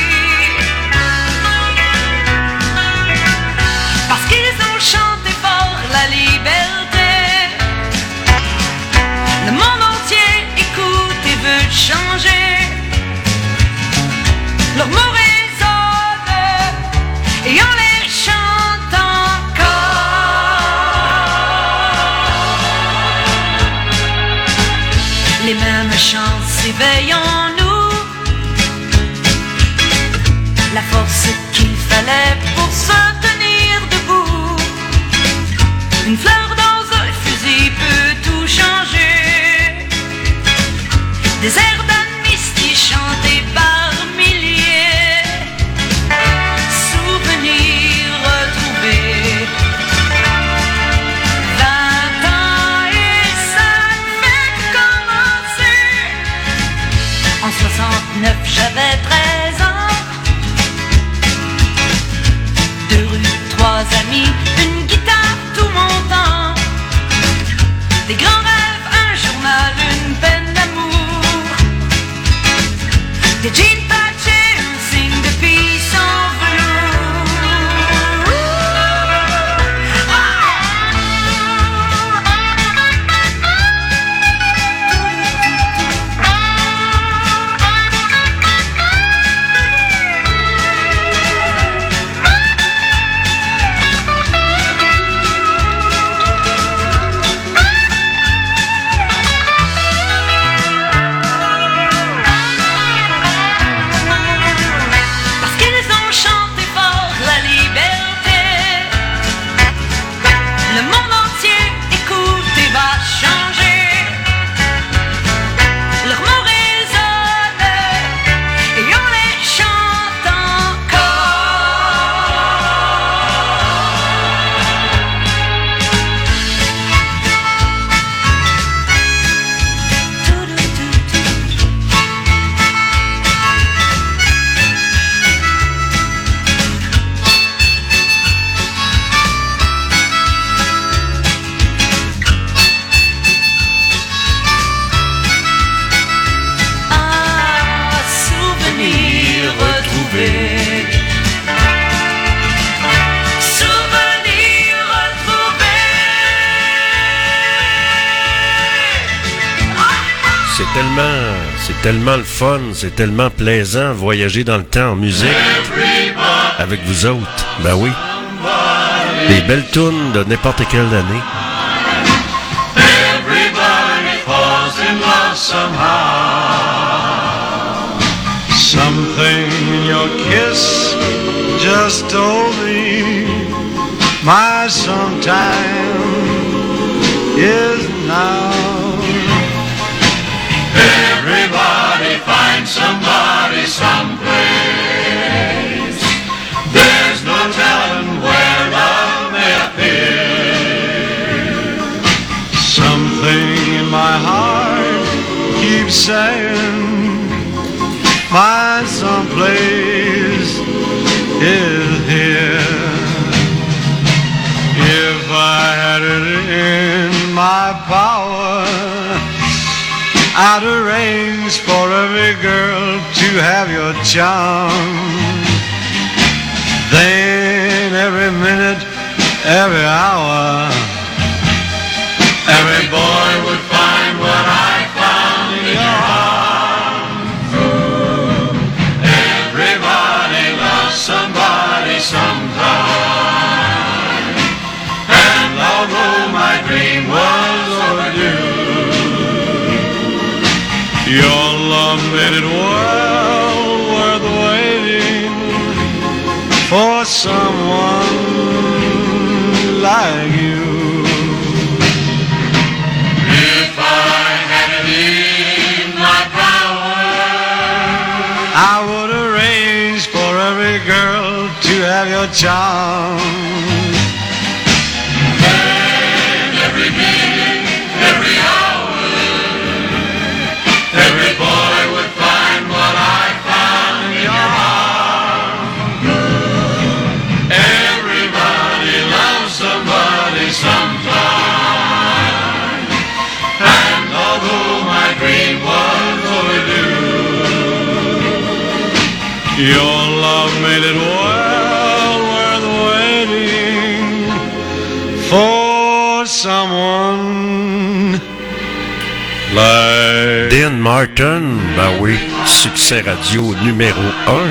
Parce qu'ils ont chanté fort la liberté. Le monde entier écoute et veut changer. Leurs mots résonnent et on les chante encore. Les mêmes chants s'éveillent en nous. La force qu'il fallait pour se tenir debout. Une fleur dans un fusil peut tout changer. Des airs d'amnistie chantés par milliers. Souvenirs retrouvés. 20 ans et ça ne fait que commencer. En 69, j'avais 13 ans. 2 rues, 3 amis, une guitare, tout mon temps. Des grands rêves, un journal, une peine d'amour. Des jeans patchés, un signe de vie sans velours. Parce qu'ils ont chanté fort la liberté. Le monde entier écoute et va changer. Leurs mots résonnent et on les chante Ah, souvenirs retrouvés. Souvenirs retrouvés. C'est tellement le fun, c'est tellement plaisant voyager dans le temps en musique avec vous autres. Ben oui. Des belles tunes de n'importe quelle année. Everybody falls in love somehow. Something in your kiss just told me my sometime is now. Everybody finds somebody someplace. There's no telling where love may appear. Something in my heart keeps saying my someplace is here. If I had it in my power, I'd arrange for every girl to have your charm. Then every minute, every hour, every boy would find what I found in your arms. Everybody loves somebody sometime. And although my dream was overdue, Your love made it well worth waiting for someone like you. If I had it in my power, I would arrange for every girl to have your charm. And every minute, every hour, every boy would find what I found in your arms. Everybody loves somebody sometime. And although my dream was overdue, your love made it well worth waiting for someone like Dean Martin, ben oui, succès radio numéro 1.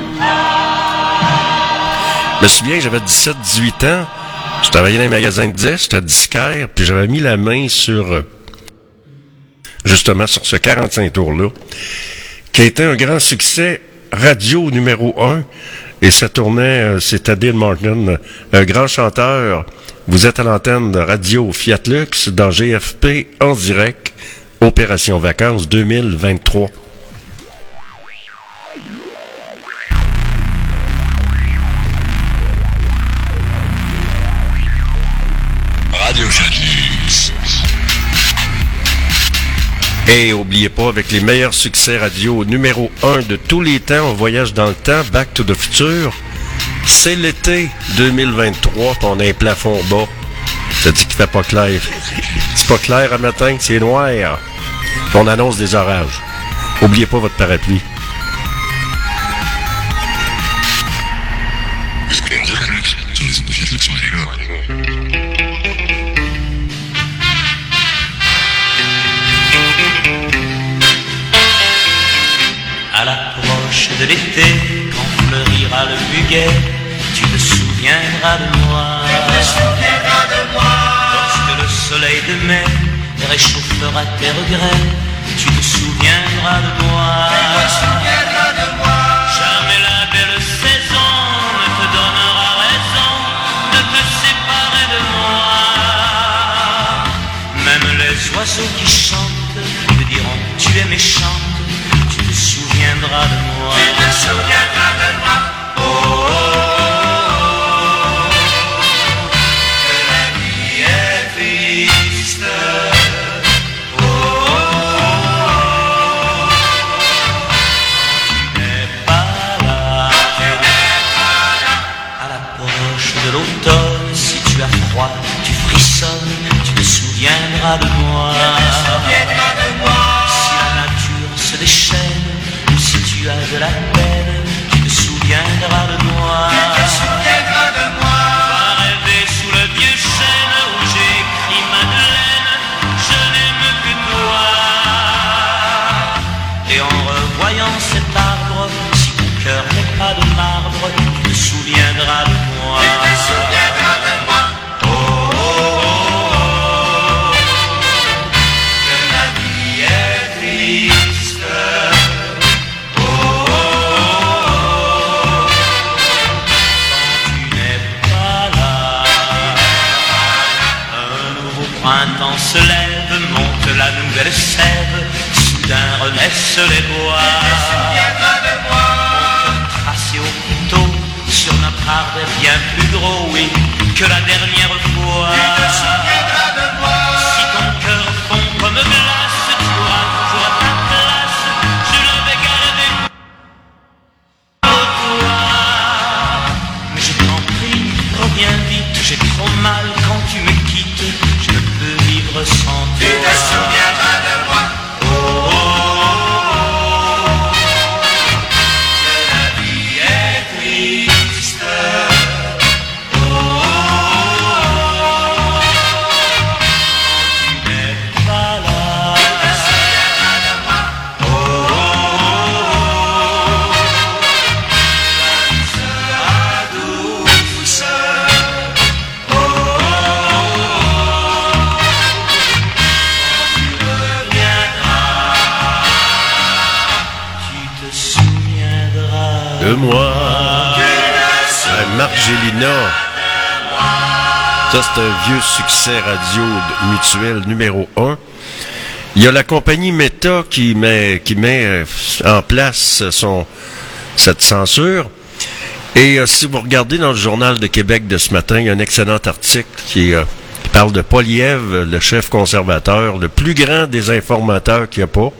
Je me souviens, j'avais 17-18 ans, je travaillais dans un magasin de disques, j'étais disquaire, puis j'avais mis la main sur, justement, sur ce 45 tours-là, qui a été un grand succès radio numéro 1, et ça tournait, c'était Dean Martin, un grand chanteur. Vous êtes à l'antenne de Radio Fiat Lux dans GFP en direct, Opération Vacances 2023. Radio Fiat Lux. Et oubliez pas, avec les meilleurs succès radio numéro 1 de tous les temps, on voyage dans le temps, Back to the Future. C'est l'été 2023, puis on a un plafond bas. Ça dit qu'il fait pas clair. C'est pas clair à matin, c'est noir. Puis on annonce des orages. Oubliez pas votre parapluie. À l'approche de l'été, quand fleurira le muguet, tu te souviendras de moi. Lorsque le soleil de mai réchauffera tes regrets, tu te souviendras de moi. Jamais la belle saison ne te donnera raison de te séparer de moi. Même les oiseaux qui chantent te diront tu es méchante. Tu te souviendras de moi. Tu te souviendras de moi. Oh, oh, oh, oh. Que la vie est triste. Oh, oh, oh. Tu n'es pas là. Tu n'es pas là. À l'approche de l'automne, si tu as froid, tu frissonnes. Tu te souviendras de moi. Tu te souviendras de moi. Se déchaîne, ou si tu as de la peine, tu te souviendras de moi. Tu te souviendras de moi. Va rêver sous le vieux chêne où j'ai écrit Madeleine, je n'aime que toi. Et en revoyant cet arbre, si ton cœur n'est pas de marbre, tu te souviendras de moi. Tu te souviendras de moi. Oh, oh, oh, oh. Que la vie est triste. Printemps se lève, monte la nouvelle sève, soudain renaissent les bois. On peut tracer au couteau sur notre arbre bien plus gros, oui, que la dernière fois. Si ton cœur fond comme glace, tu auras toujours à ta place, je l'avais gardé pour toi. Mais je t'en prie, reviens vite, j'ai trop mal quand tu me quittes. Je ne peux vivre sans toi. Tu te souviendras de moi. Oh, oh, oh, oh. Que la vie est triste. Oh, oh, oh, oh. de moi. Margélina. Ça, c'est un vieux succès radio mutuel numéro 1. Il y a la compagnie Meta qui met en place cette censure. Et si vous regardez dans le Journal de Québec de ce matin, il y a un excellent article qui parle de Poilievre, le chef conservateur, le plus grand des informateurs qu'il n'y a pas.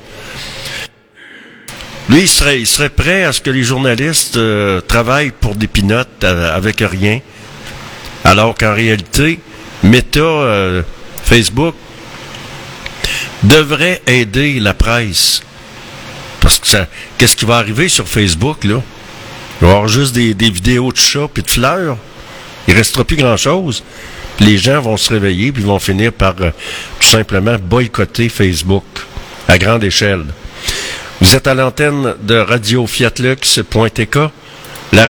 Lui, il serait prêt à ce que les journalistes travaillent pour des pinottes avec rien. Alors qu'en réalité, Meta, Facebook, devrait aider la presse. Parce que qu'est-ce qui va arriver sur Facebook, là? Il va y avoir juste des vidéos de chats et de fleurs. Il ne restera plus grand-chose. Puis les gens vont se réveiller puis vont finir par tout simplement boycotter Facebook à grande échelle. Vous êtes à l'antenne de Radio Fiatlux.tk. La...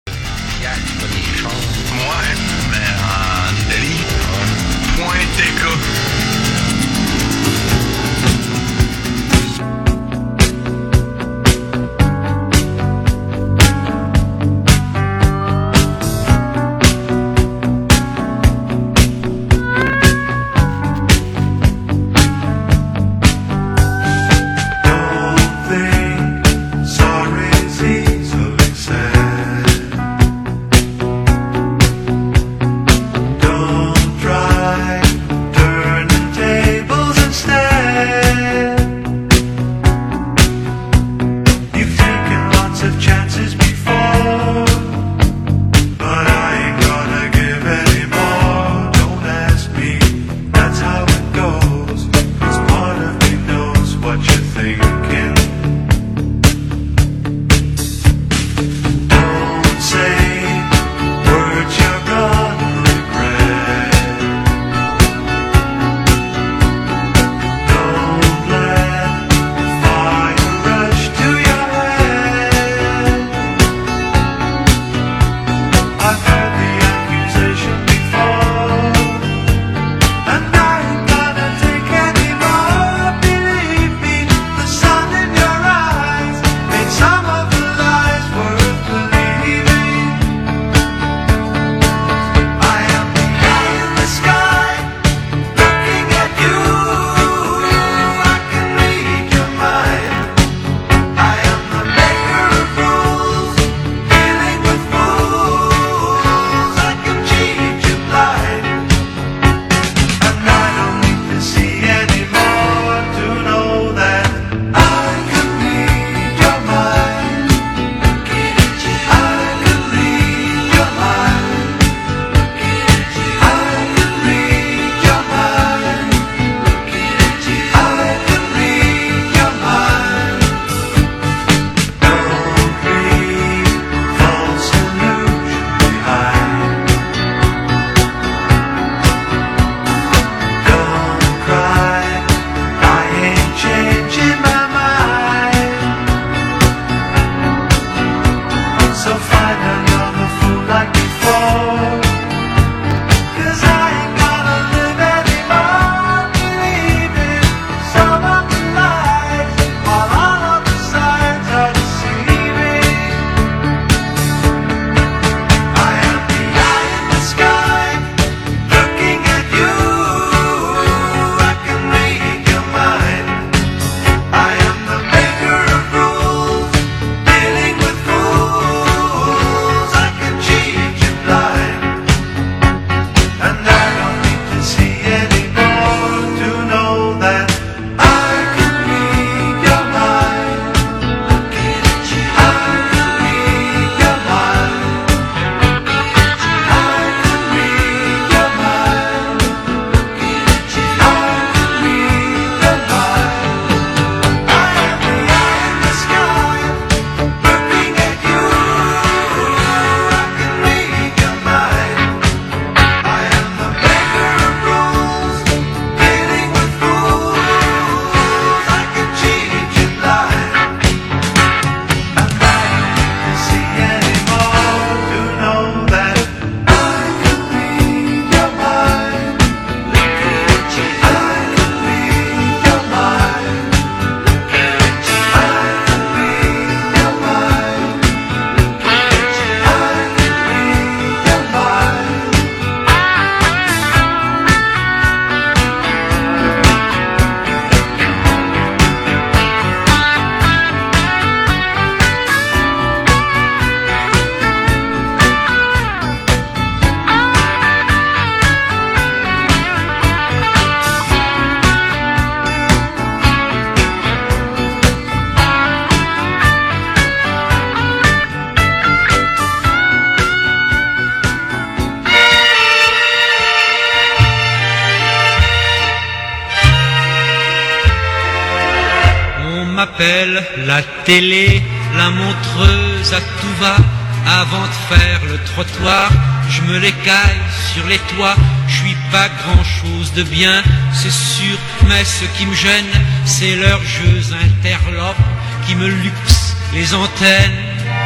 m'appelle la télé, la montreuse à tout va. Avant de faire le trottoir, je me l'écaille sur les toits. Je suis pas grand chose de bien, c'est sûr, mais ce qui me gêne, c'est leurs jeux interlopes qui me luxent les antennes.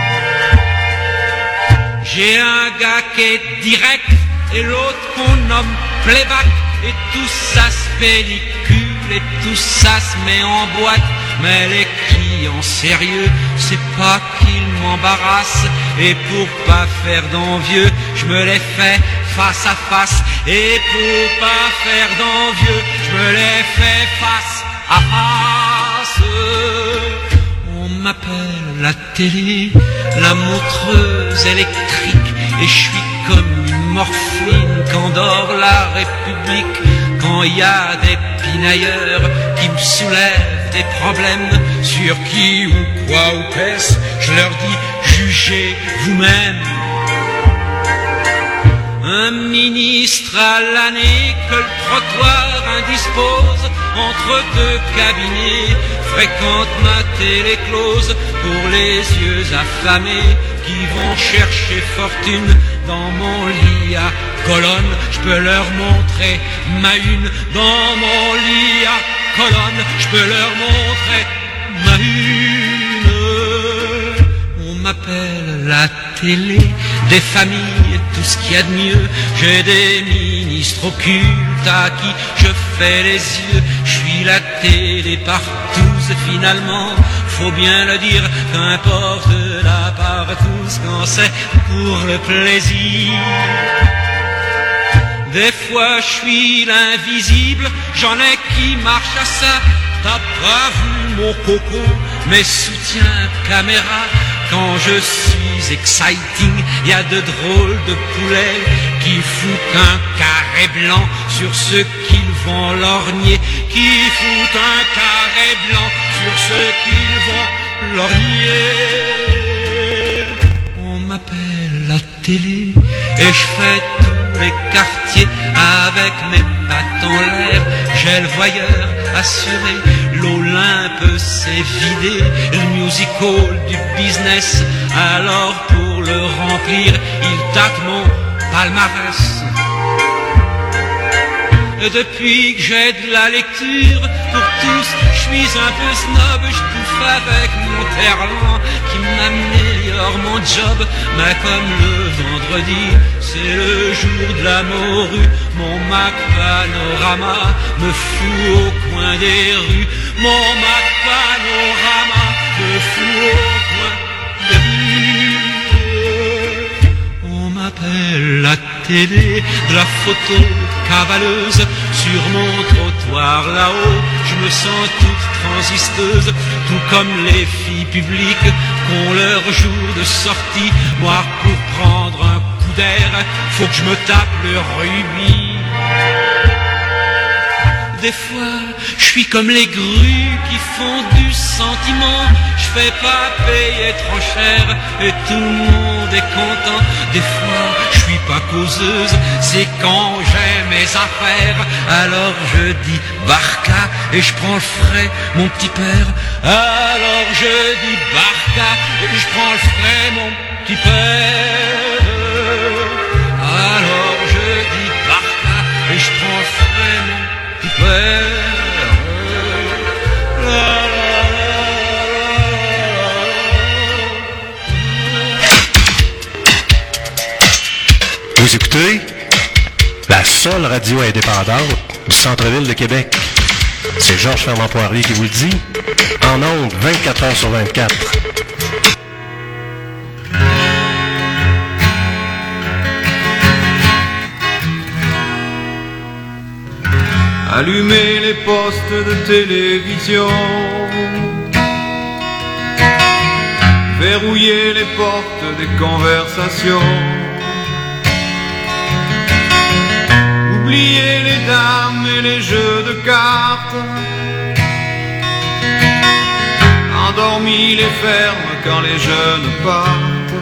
J'ai un gars qui est direct et l'autre qu'on nomme playback, et tout ça se pellicule et tout ça se met en boîte. Mais les clients sérieux, c'est pas qu'ils m'embarrassent, et pour pas faire d'envieux, je me les fais face à face. Et pour pas faire d'envieux, je me les fais face à face. On m'appelle la télé, la montreuse électrique, et je suis comme une morphine qu'endort la République. Quand il y a des pinailleurs qui me soulèvent des problèmes, sur qui ou quoi ou qu'est-ce, je leur dis jugez vous-même. Un ministre à l'année que le trottoir indispose entre deux cabinets fréquente ma télé close pour les yeux affamés qui vont chercher fortune dans mon lit à colonne. Je peux leur montrer ma une dans mon lit à colonne. Je peux leur montrer ma une. On m'appelle la télé des familles, tout ce qu'il y a de mieux. J'ai des ministres occultes à qui je fais les yeux. Je suis la télé partout, finalement, faut bien le dire, qu'importe la partouze quand c'est pour le plaisir. Des fois je suis l'invisible, j'en ai qui marchent à ça. T'as pas vu mon coco, mes soutiens caméra. Quand je suis exciting, y a de drôles de poulets qui foutent un carré blanc sur ceux qu'ils vont lorgner, qui foutent un carré blanc sur ceux qu'ils vont lorgner. On m'appelle la télé et je fais tous les quartiers avec mes pattes en l'air. J'ai le voyeur assuré, l'Olympe s'est vidé, le music hall du business. Alors pour le remplir, il tâte mon palmarès. Et depuis que j'ai de la lecture pour tous, je suis un peu snob, je bouffe avec mon terlan qui m'améliore mon job. Mais comme le vendredi, c'est le jour de la morue, mon Mac Panorama me fout au coin des rues. Mon Mac Panorama me fout au coin des rues. On m'appelle la télé de la photo cavaleuse. Sur mon trottoir là-haut, je me sens toute transisteuse, tout comme les filles publiques qu'ont leur jour de sortie. Moi, pour prendre un coup d'air, faut que je me tape le rubis. Des fois, je suis comme les grues qui font du sentiment. Je fais pas payer trop cher et tout le monde est content. Des fois, je suis pas causeuse, c'est quand j'ai mes affaires. Alors je dis barca et je prends le frais, mon petit père. Alors je dis barca et je prends le frais, mon petit père. Alors je dis barca et je prends le frais, mon petit père. Vous écoutez la seule radio indépendante du centre-ville de Québec. C'est Georges Fernand Poirier qui vous le dit. En ondes, 24 heures sur 24. Allumer les postes de télévision, verrouiller les portes des conversations, oublier les dames et les jeux de cartes, endormi les fermes quand les jeunes partent,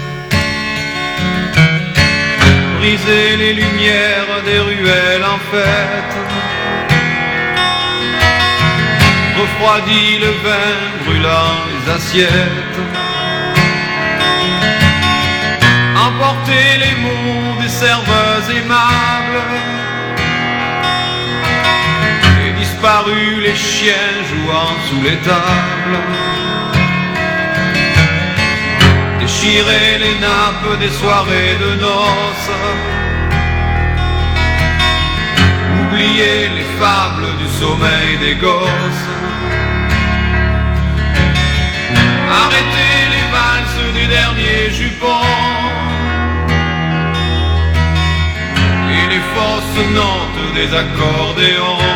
briser les lumières des ruelles en fête, refroidit le vin, brûlant les assiettes. Emporter les mots des serveuses aimables, et disparus les chiens jouant sous les tables. Déchirer les nappes des soirées de noces, oublier les fables du sommeil des gosses. Arrêter les valses du dernier jupon et les fausses notes des accordéons.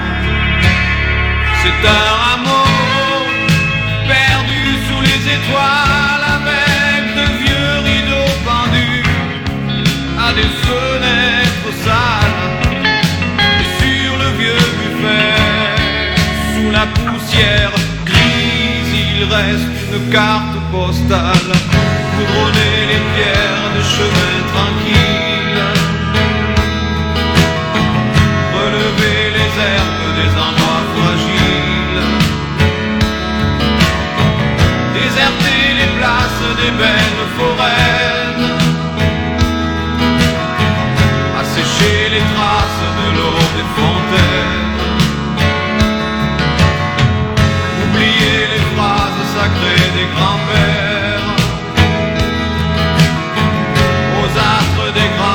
C'est un rameau perdu sous les étoiles, avec de vieux rideaux pendus à des fenêtres sales. Et sur le vieux buffet, sous la poussière grise, il reste une carte postale, goudronner les pierres de chemin tranquille, relever les herbes des endroits fragiles, déserter les places des belles foraines, assécher les traces de l'eau des fontaines, oublier les phrases sacrées des grands-pères, aux astres des grands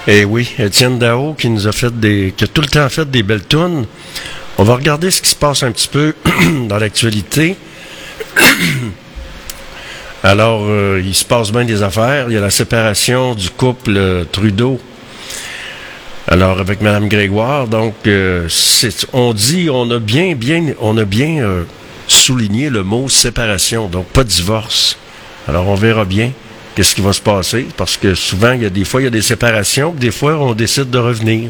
Et oui, Étienne Dao qui nous a fait qui a tout le temps fait des belles tunes. On va regarder ce qui se passe un petit peu dans l'actualité. Alors, il se passe bien des affaires. Il y a la séparation du couple Trudeau. Alors, avec Mme Grégoire, donc, on a bien souligné le mot séparation, donc pas divorce. Alors, on verra bien qu'est-ce qui va se passer, parce que souvent, il y a des séparations, puis des fois, on décide de revenir.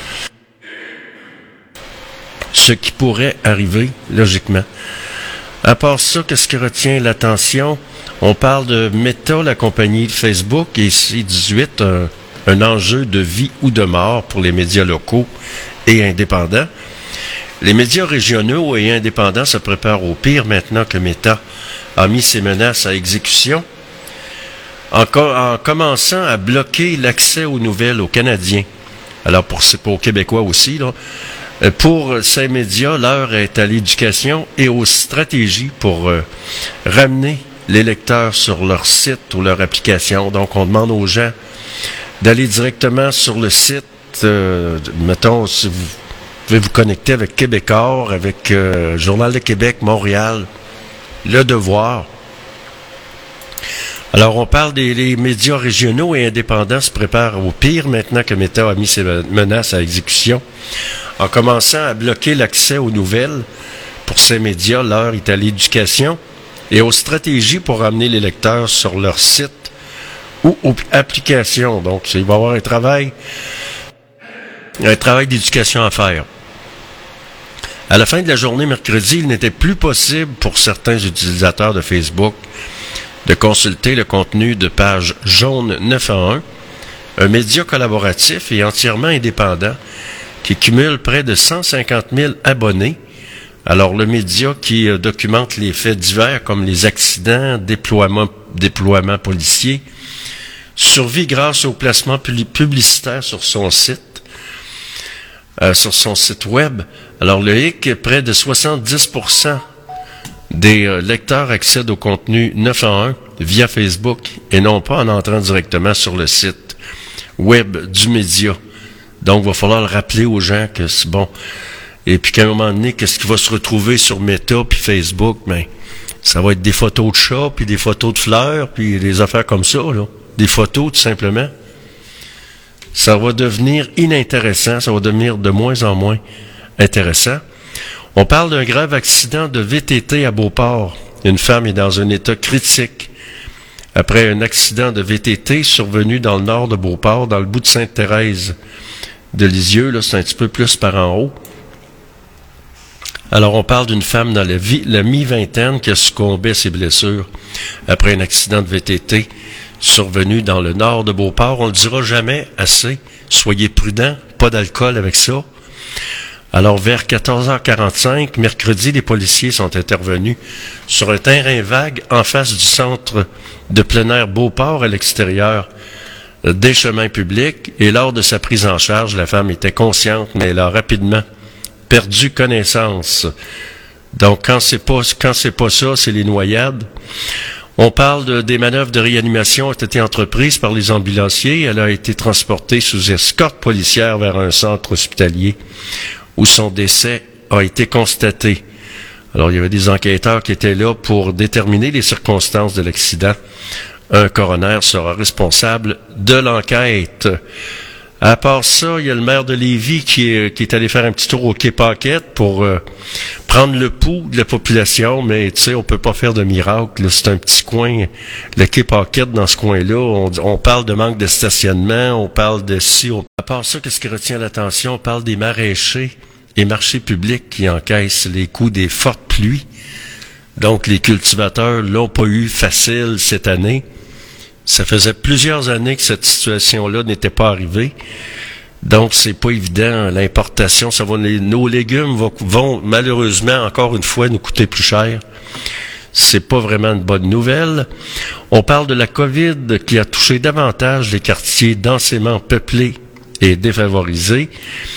Ce qui pourrait arriver, logiquement. À part ça, qu'est-ce qui retient l'attention? On parle de Meta, la compagnie de Facebook, et C18, un enjeu de vie ou de mort pour les médias locaux et indépendants. Les médias régionaux et indépendants se préparent au pire maintenant que Meta a mis ses menaces à exécution, en commençant à bloquer l'accès aux nouvelles aux Canadiens. Alors pour Québécois aussi, là. Pour ces médias, l'heure est à l'éducation et aux stratégies pour ramener les lecteurs sur leur site ou leur application. Donc, on demande aux gens d'aller directement sur le site. Mettons, si vous pouvez vous connecter avec Québécois, avec Journal de Québec, Montréal, Le Devoir. Alors, on parle des médias régionaux et indépendants se préparent au pire maintenant que Meta a mis ses menaces à exécution. En commençant à bloquer l'accès aux nouvelles pour ces médias, l'heure est à l'éducation et aux stratégies pour ramener les lecteurs sur leur site ou application. Donc, il va y avoir un travail d'éducation à faire. À la fin de la journée mercredi, il n'était plus possible pour certains utilisateurs de Facebook de consulter le contenu de page Jaune 911, un média collaboratif et entièrement indépendant qui cumule près de 150 000 abonnés. Alors, le média qui documente les faits divers comme les accidents, déploiements policiers, survit grâce au placement publicitaire sur son site web. Alors, le hic, près de 70% des lecteurs accèdent au contenu 911 via Facebook et non pas en entrant directement sur le site web du média. Donc, il va falloir le rappeler aux gens que c'est bon. Et puis qu'à un moment donné, qu'est-ce qui va se retrouver sur Meta puis Facebook? Ben, ça va être des photos de chats, puis des photos de fleurs, puis des affaires comme ça, là. Des photos, tout simplement. Ça va devenir inintéressant, ça va devenir de moins en moins intéressant. On parle d'un grave accident de VTT à Beauport. Une femme est dans un état critique après un accident de VTT survenu dans le nord de Beauport, dans le bout de Sainte-Thérèse de Lisieux, là, c'est un petit peu plus par en haut. Alors, on parle d'une femme dans la mi-vingtaine qui a succombé à ses blessures après un accident de VTT survenu dans le nord de Beauport. On ne le dira jamais assez. Soyez prudents, pas d'alcool avec ça. Alors, vers 14h45, mercredi, les policiers sont intervenus sur un terrain vague en face du centre de plein air Beauport à l'extérieur des chemins publics. Et lors de sa prise en charge, la femme était consciente, mais elle a rapidement perdu connaissance. Donc, quand c'est pas ça, c'est les noyades. On parle des manœuvres de réanimation ont été entreprises par les ambulanciers. Elle a été transportée sous escorte policière vers un centre hospitalier où son décès a été constaté. Alors, il y avait des enquêteurs qui étaient là pour déterminer les circonstances de l'accident. Un coroner sera responsable de l'enquête. À part ça, il y a le maire de Lévis qui est allé faire un petit tour au Quai Paquette pour prendre le pouls de la population, mais tu sais, on peut pas faire de miracle. Là, c'est un petit coin, le Quai Paquette dans ce coin-là. On parle de manque de stationnement, on parle de à part ça, qu'est-ce qui retient l'attention? On parle des maraîchers et marchés publics qui encaissent les coups des fortes pluies. Donc, les cultivateurs l'ont pas eu facile cette année. Ça faisait plusieurs années que cette situation-là n'était pas arrivée. Donc, c'est pas évident. L'importation, nos légumes vont malheureusement, encore une fois, nous coûter plus cher. C'est pas vraiment une bonne nouvelle. On parle de la COVID qui a touché davantage les quartiers densément peuplés et défavorisés.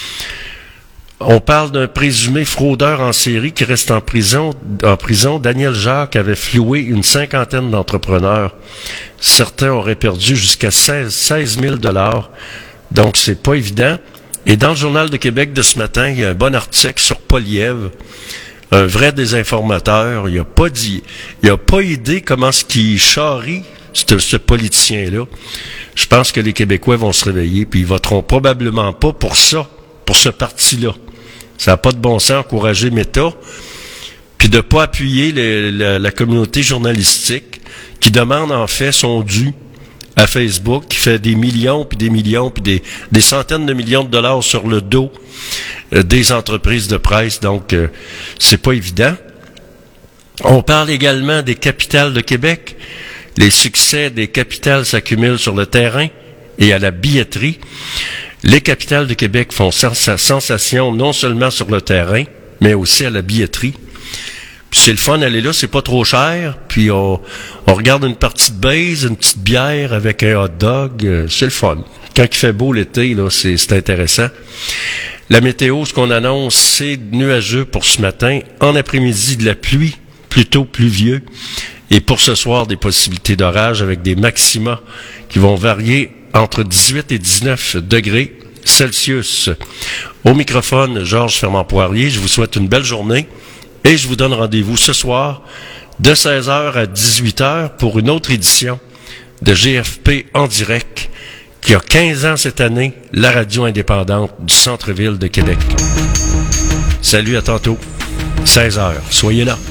On parle d'un présumé fraudeur en série qui reste en prison. Daniel Jacques avait floué une 50aine d'entrepreneurs. Certains auraient perdu jusqu'à 16 000 $ Donc, c'est pas évident. Et dans le Journal de Québec de ce matin, il y a un bon article sur Poilievre, un vrai désinformateur. Il a pas idée comment ce qui charrie ce politicien-là. Je pense que les Québécois vont se réveiller, puis ils voteront probablement pas pour ça, pour ce parti-là. Ça n'a pas de bon sens encourager Meta, puis de pas appuyer la communauté journalistique qui demande en fait son dû à Facebook, qui fait des millions, puis des centaines de millions de dollars sur le dos des entreprises de presse. Donc, c'est pas évident. On parle également des capitales de Québec. Les succès des capitales s'accumulent sur le terrain et à la billetterie. Les capitales de Québec font sensation non seulement sur le terrain, mais aussi à la billetterie. Puis c'est le fun d'aller là, c'est pas trop cher. Puis on regarde une partie de base, une petite bière avec un hot dog, c'est le fun. Quand il fait beau l'été, là, c'est intéressant. La météo, ce qu'on annonce, c'est nuageux pour ce matin. En après-midi, de la pluie, plutôt pluvieux. Et pour ce soir, des possibilités d'orage avec des maxima qui vont varier entre 18 et 19 degrés Celsius. Au microphone, Georges Fermand-Poirier, je vous souhaite une belle journée et je vous donne rendez-vous ce soir de 16h à 18h pour une autre édition de GFP en direct qui a 15 ans cette année, la radio indépendante du centre-ville de Québec. Salut, à tantôt. 16h, soyez là.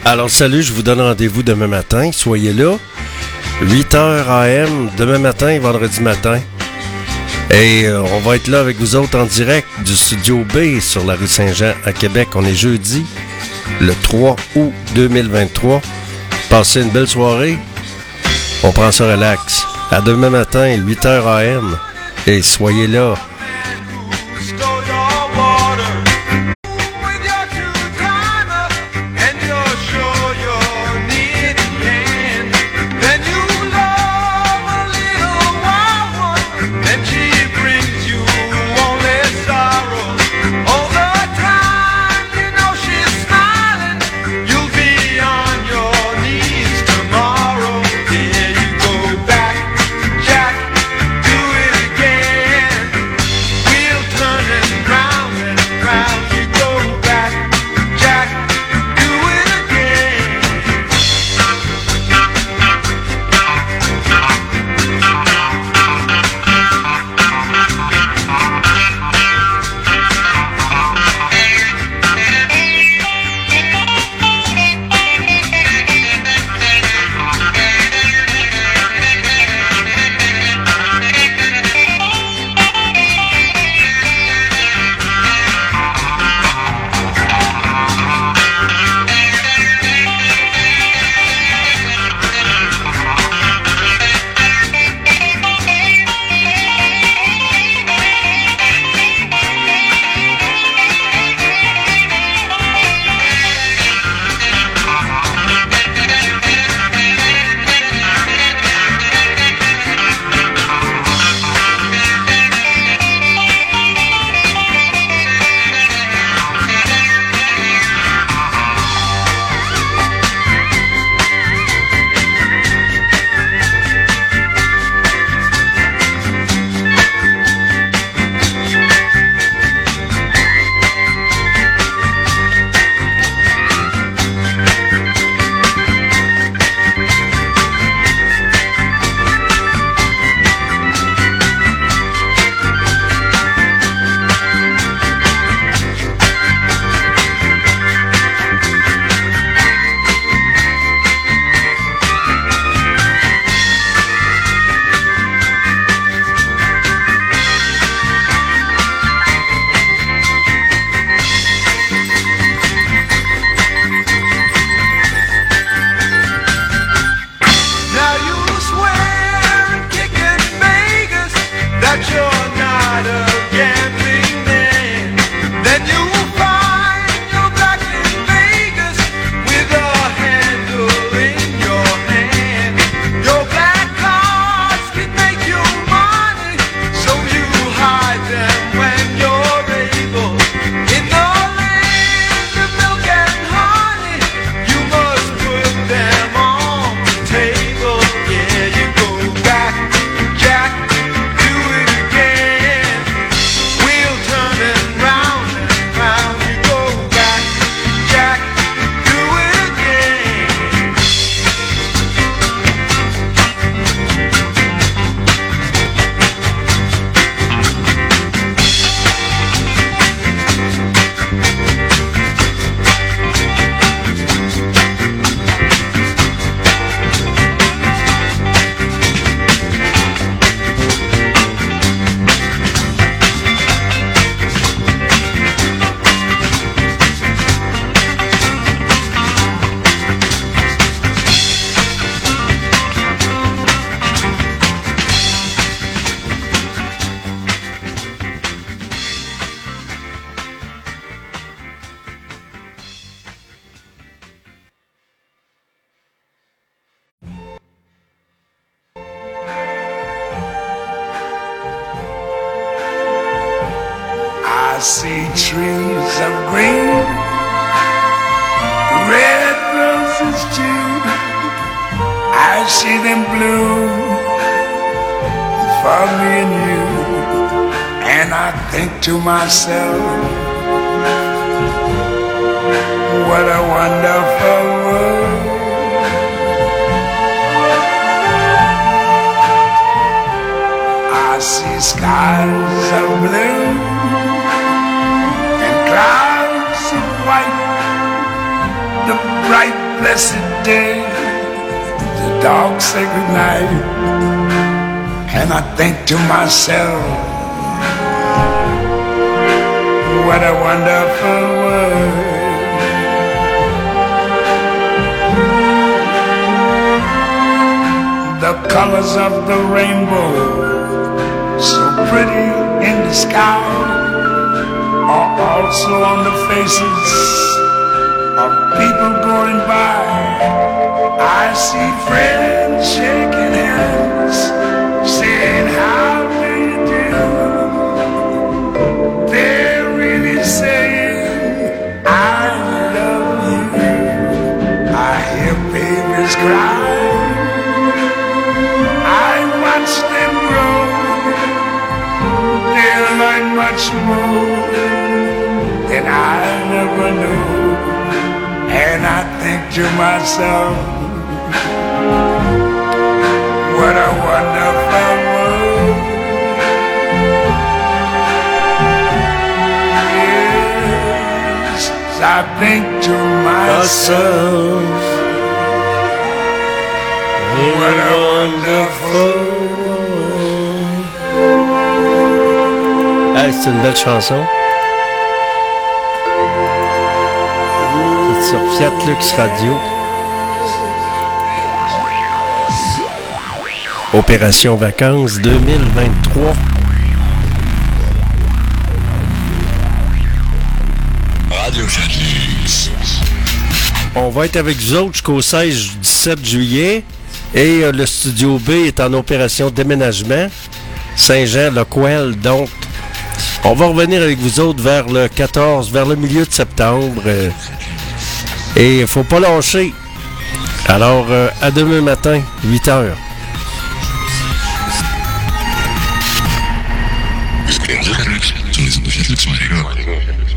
Alors salut, je vous donne rendez-vous demain matin. Soyez là. 8h AM, demain matin, vendredi matin. Et on va être là avec vous autres en direct du Studio B sur la rue Saint-Jean à Québec. On est jeudi, le 3 août 2023. Passez une belle soirée. On prend ça relax. À demain matin, 8h AM. Et soyez là. I see trees of green, red roses too. I see them bloom for me and you. And I think to myself, what a wonderful world. I see skies of blue and clouds of white, the bright blessed day, the dogs say goodnight, and I think to myself, what a wonderful world. The colors of the rainbow, so pretty in the sky, are also on the faces of people going by. I see friends shaking hands, saying how do you do. They're really saying I love you. I hear babies cry, I watch them grow. They'll learn much more than I never knew. And I think to myself, what a wonderful world. Yes, I think to myself, what a wonderful world. Hey, c'est une belle chanson. C'est sur Fiat Lux Radio. Opération Vacances 2023. Radio Fiat Lux. On va être avec vous autres jusqu'au 16-17 juillet. Et le Studio B est en opération déménagement. Saint-Jean-le-Couel, donc. On va revenir avec vous autres vers le 14, vers le milieu de septembre. Et il faut pas lâcher. Alors, à demain matin, 8h. Sur les ondes de Fiat Lux Radio.